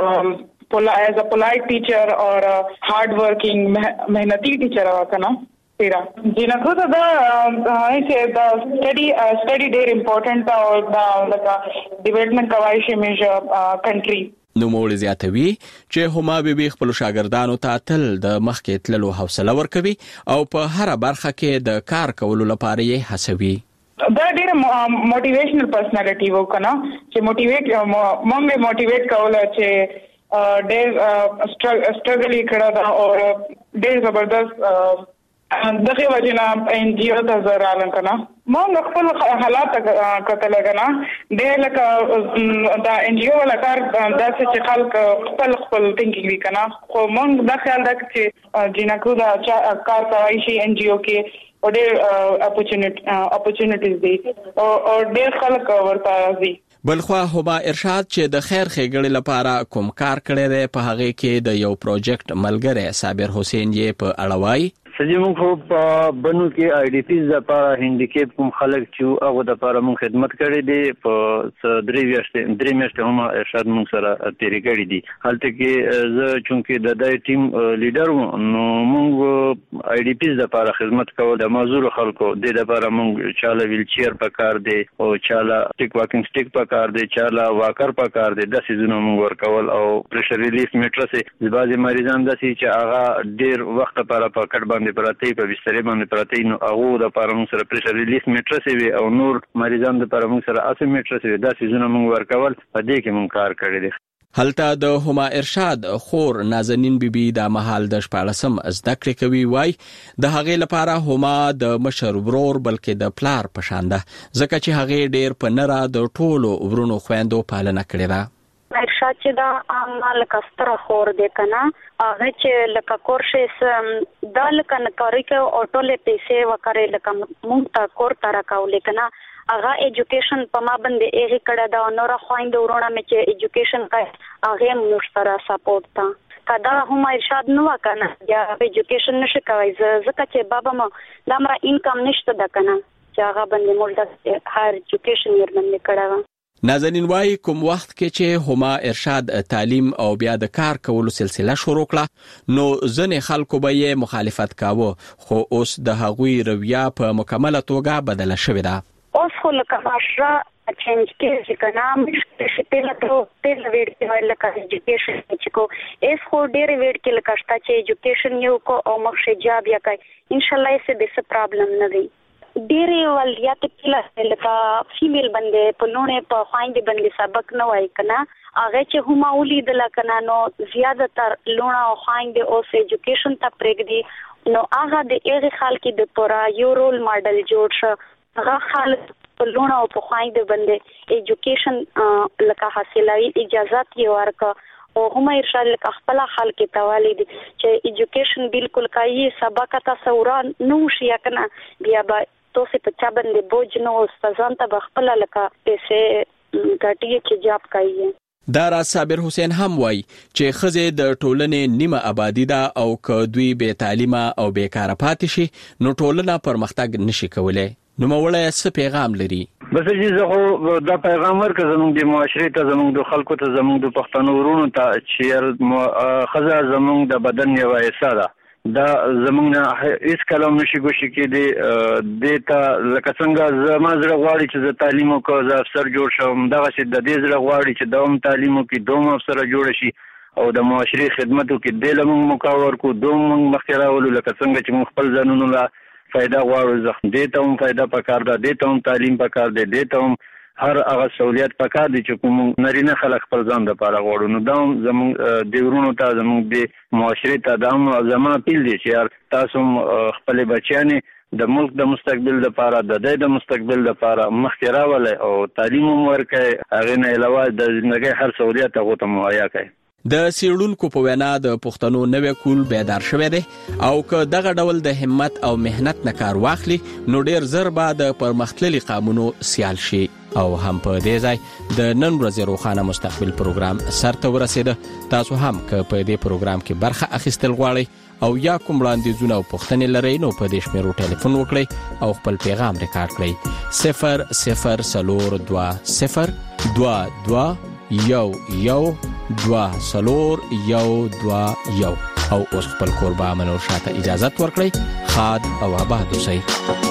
as a polite teacher or a hard working mehnati teacher wa kana tera jina ko da I say the study uh, study very important or the like development kawaish image uh, country نو مول زیاتوي چې هما به خپل شاګردانو ته تل د مخکې تللو حوصله ورکوي او په هر برخه کې د کار کولو لپاره یې هڅوي. دا ډېر موټیویشنل پرسنالټي وو کنه چې موټیویټ مونږه موټیویټ کوله چې ډېر سټرګل کړه دا او ډېر زبردست دغه وجنا ان جی او ته زرالن کنه مونږ خپل حالات کتل کنه ډېر لکه دا ان جی او لکار داسې چې خلک خپل خپل ثینکینګ وی کنه خو مونږ دا خیال دا چې جنکو دا کار کوي شي ان جی او کې او ډېر اپورچونټیز دي او ډېر خلک ورته راځي. بلخوا هما ارشاد چې د خیر ښېګړې لپاره کوم کار کړی دی په هغه کې د یو پروجیکټ ملګری صابر حسین یې په اړه وایي. سجی مونږ خو په بنو کې آی ډی پیز لپاره هینډیکیپ کوم خلک چې هغه د لپاره مونږ خدمت کړې دي په درې میاشتې درې میاشتې هم ارشاد مونږ سره تیرې کړې دي. هلته کې زه چونکې د دای ټیم لیډر وم نو مونږ آی ډی پیز لپاره خدمت کول د معذور خلکو د لپاره مونږ چاله ویل چیر په کار دی او چاله ټیک واکینګ سټیک په کار دی چاله واکر په کار دی د سيزونو مونږ ورکول او پرشر ریلیف میټرس بعضي مریضان د سي چې هغه ډیر وخت لپاره په کټ باندې پراته په بستر باندې پراته نو هغه د پارم سره پرشر ریلیف میټرس وي او نور مریضان د پارم سره اسه میټرس وي د سيزونو مونږ ورکول په دې کې مونږ کار کړی دی. هلته د هما ارشاد خور نازنین بیبي د محل د شپاړسم زده کړې کوي وای د هغې لپاره هما د مشر ورور بلکې د پلار په شان ده ځکه چې هغې ډېر په نره د ټولو ورونو خويندو پالنه کړې ده. ارشاد چې دا عمل کستره خور دی کنه هغه چې لکه کورشس دا لکه نکاري کې اټولې پیسې وکړې لکه مونږ ته کور تر کاولې کنه هغه ایجوکیشن په ما باندې یې کړه دا نور خويند ورونه مې چې ایجوکیشن کوي هغه موږ سره سپورټ تا کدا هم ارشاد نو وکنه یا ایجوکیشن نشه کوي ځکه چې بابا ما د امر انکم نشته د کنه چې هغه باندې موږ د هایر ایجوکیشن یې باندې کړه. نازنین وای کوم وخت کې چې هما ارشاد تعلیم او بیا د کار کولو سلسله شروع کړه نو ځنې خلکو به یې مخالفت کاوه خو اوس د هغوی رویه په مکمله توګه بدله شوې ده. اوس خو لکه ماشره چینج کېږي کنه مشکل شي په لکه په ویډ کې لکه ایجوکیشن چې کو اس خو ډېر ویډ کې لکه شته چې ایجوکیشن یو کو او مخ جاب یا کوي ان شاء الله یې به څه پرابلم نه وي. ډېر ولیا ته کله لکه فیمیل باندې په لونه په خويندې باندې سبق نه وای کنه هغه چې هم اولید لکنه نو زیاده تر لونه او خويندې اوس ایجوکیشن ته پرېږدي نو هغه د ایغه خلک د پورا یو رول ماډل جوړ شو هغه خلک په لونه او په خويندې باندې ایجوکیشن لکه حاصلوي اجازه یې ورکړه او هم ارشاد لکه خپل خلک ته والي دي چې ایجوکیشن بالکل کوي سبق تاسو وران نو شي کنه بیا به تاسو په چا باندې بوج نو استادان ته خپل لکه پیسې ګټي چې جاب کوي. دارا صابر حسین هم وای چې خزه د ټولنې نیمه آبادی ده او که دوی به تعلیمه او بیکاره پاتې شي نو ټولنه پرمختګ نشي کولای. نو موړی څه پیغام لري؟ بس چې زه خو دا پیغام ورکړم زموږ د معاشري ته زموږ د خلکو ته زموږ د پښتنو ورونو ته چې خزه زموږ د بدن یو حصہ ده دا زموږ نه هیڅ کلام نشي ګوشي کې دی د ته لکه څنګه زما زړه غواړي چې زه تعلیم وکړم زه افسر جوړ شم دغه چې د دې زړه غواړي چې دوم تعلیم وکړي دوم افسر جوړ شي او د معاشري خدمتو کې د لمون مکاور کو دوم مخکره ولو لکه څنګه چې موږ خپل ځانونو لا فائدہ غواړو زخم دې ته هم فائدہ پکار ده دې ته هم تعلیم پکار ده دې ته هم هر هغه سہولیت پکار دي چې کوم نارینه خلک خپل ځان د پاره غواړو نو دا زموږ د ورونو ته زموږ د معاشري ته دا زما اپیل دي چې تاسو خپل بچیانې د ملک د مستقبل لپاره د دې د مستقبل لپاره مخکې راولي او تعلیم ورکړي هغه نه علاوه د ژوندۍ هر سہولیت هغه ته مهیا کړي. د سیړونکو په وینا د پښتنو نوې کول بیدار شوی دی او که دغه ډول د همت او مهنت نه کار واخلي نو ډیر زر به د پرمختللي قامونو سیال شي. او هم په دې ځای د نن ورځې روښانه مستقبل پروګرام سرته ورسېده. تاسو هم که په دې پروګرام کې برخه اخیستل غواړئ او یا کوم وړاندیزونه او پوښتنې لرئ نو په دې شمیرو ټلیفون وکړئ او خپل پیغام ریکارډ کړئ صفر صفر څلور دوه صفر دوه دوه یو یو دوه څلور یو دوه یو. او اوس خپل کوربه منور شاته اجازت ورکړئ. خاد او آباد اوسئ.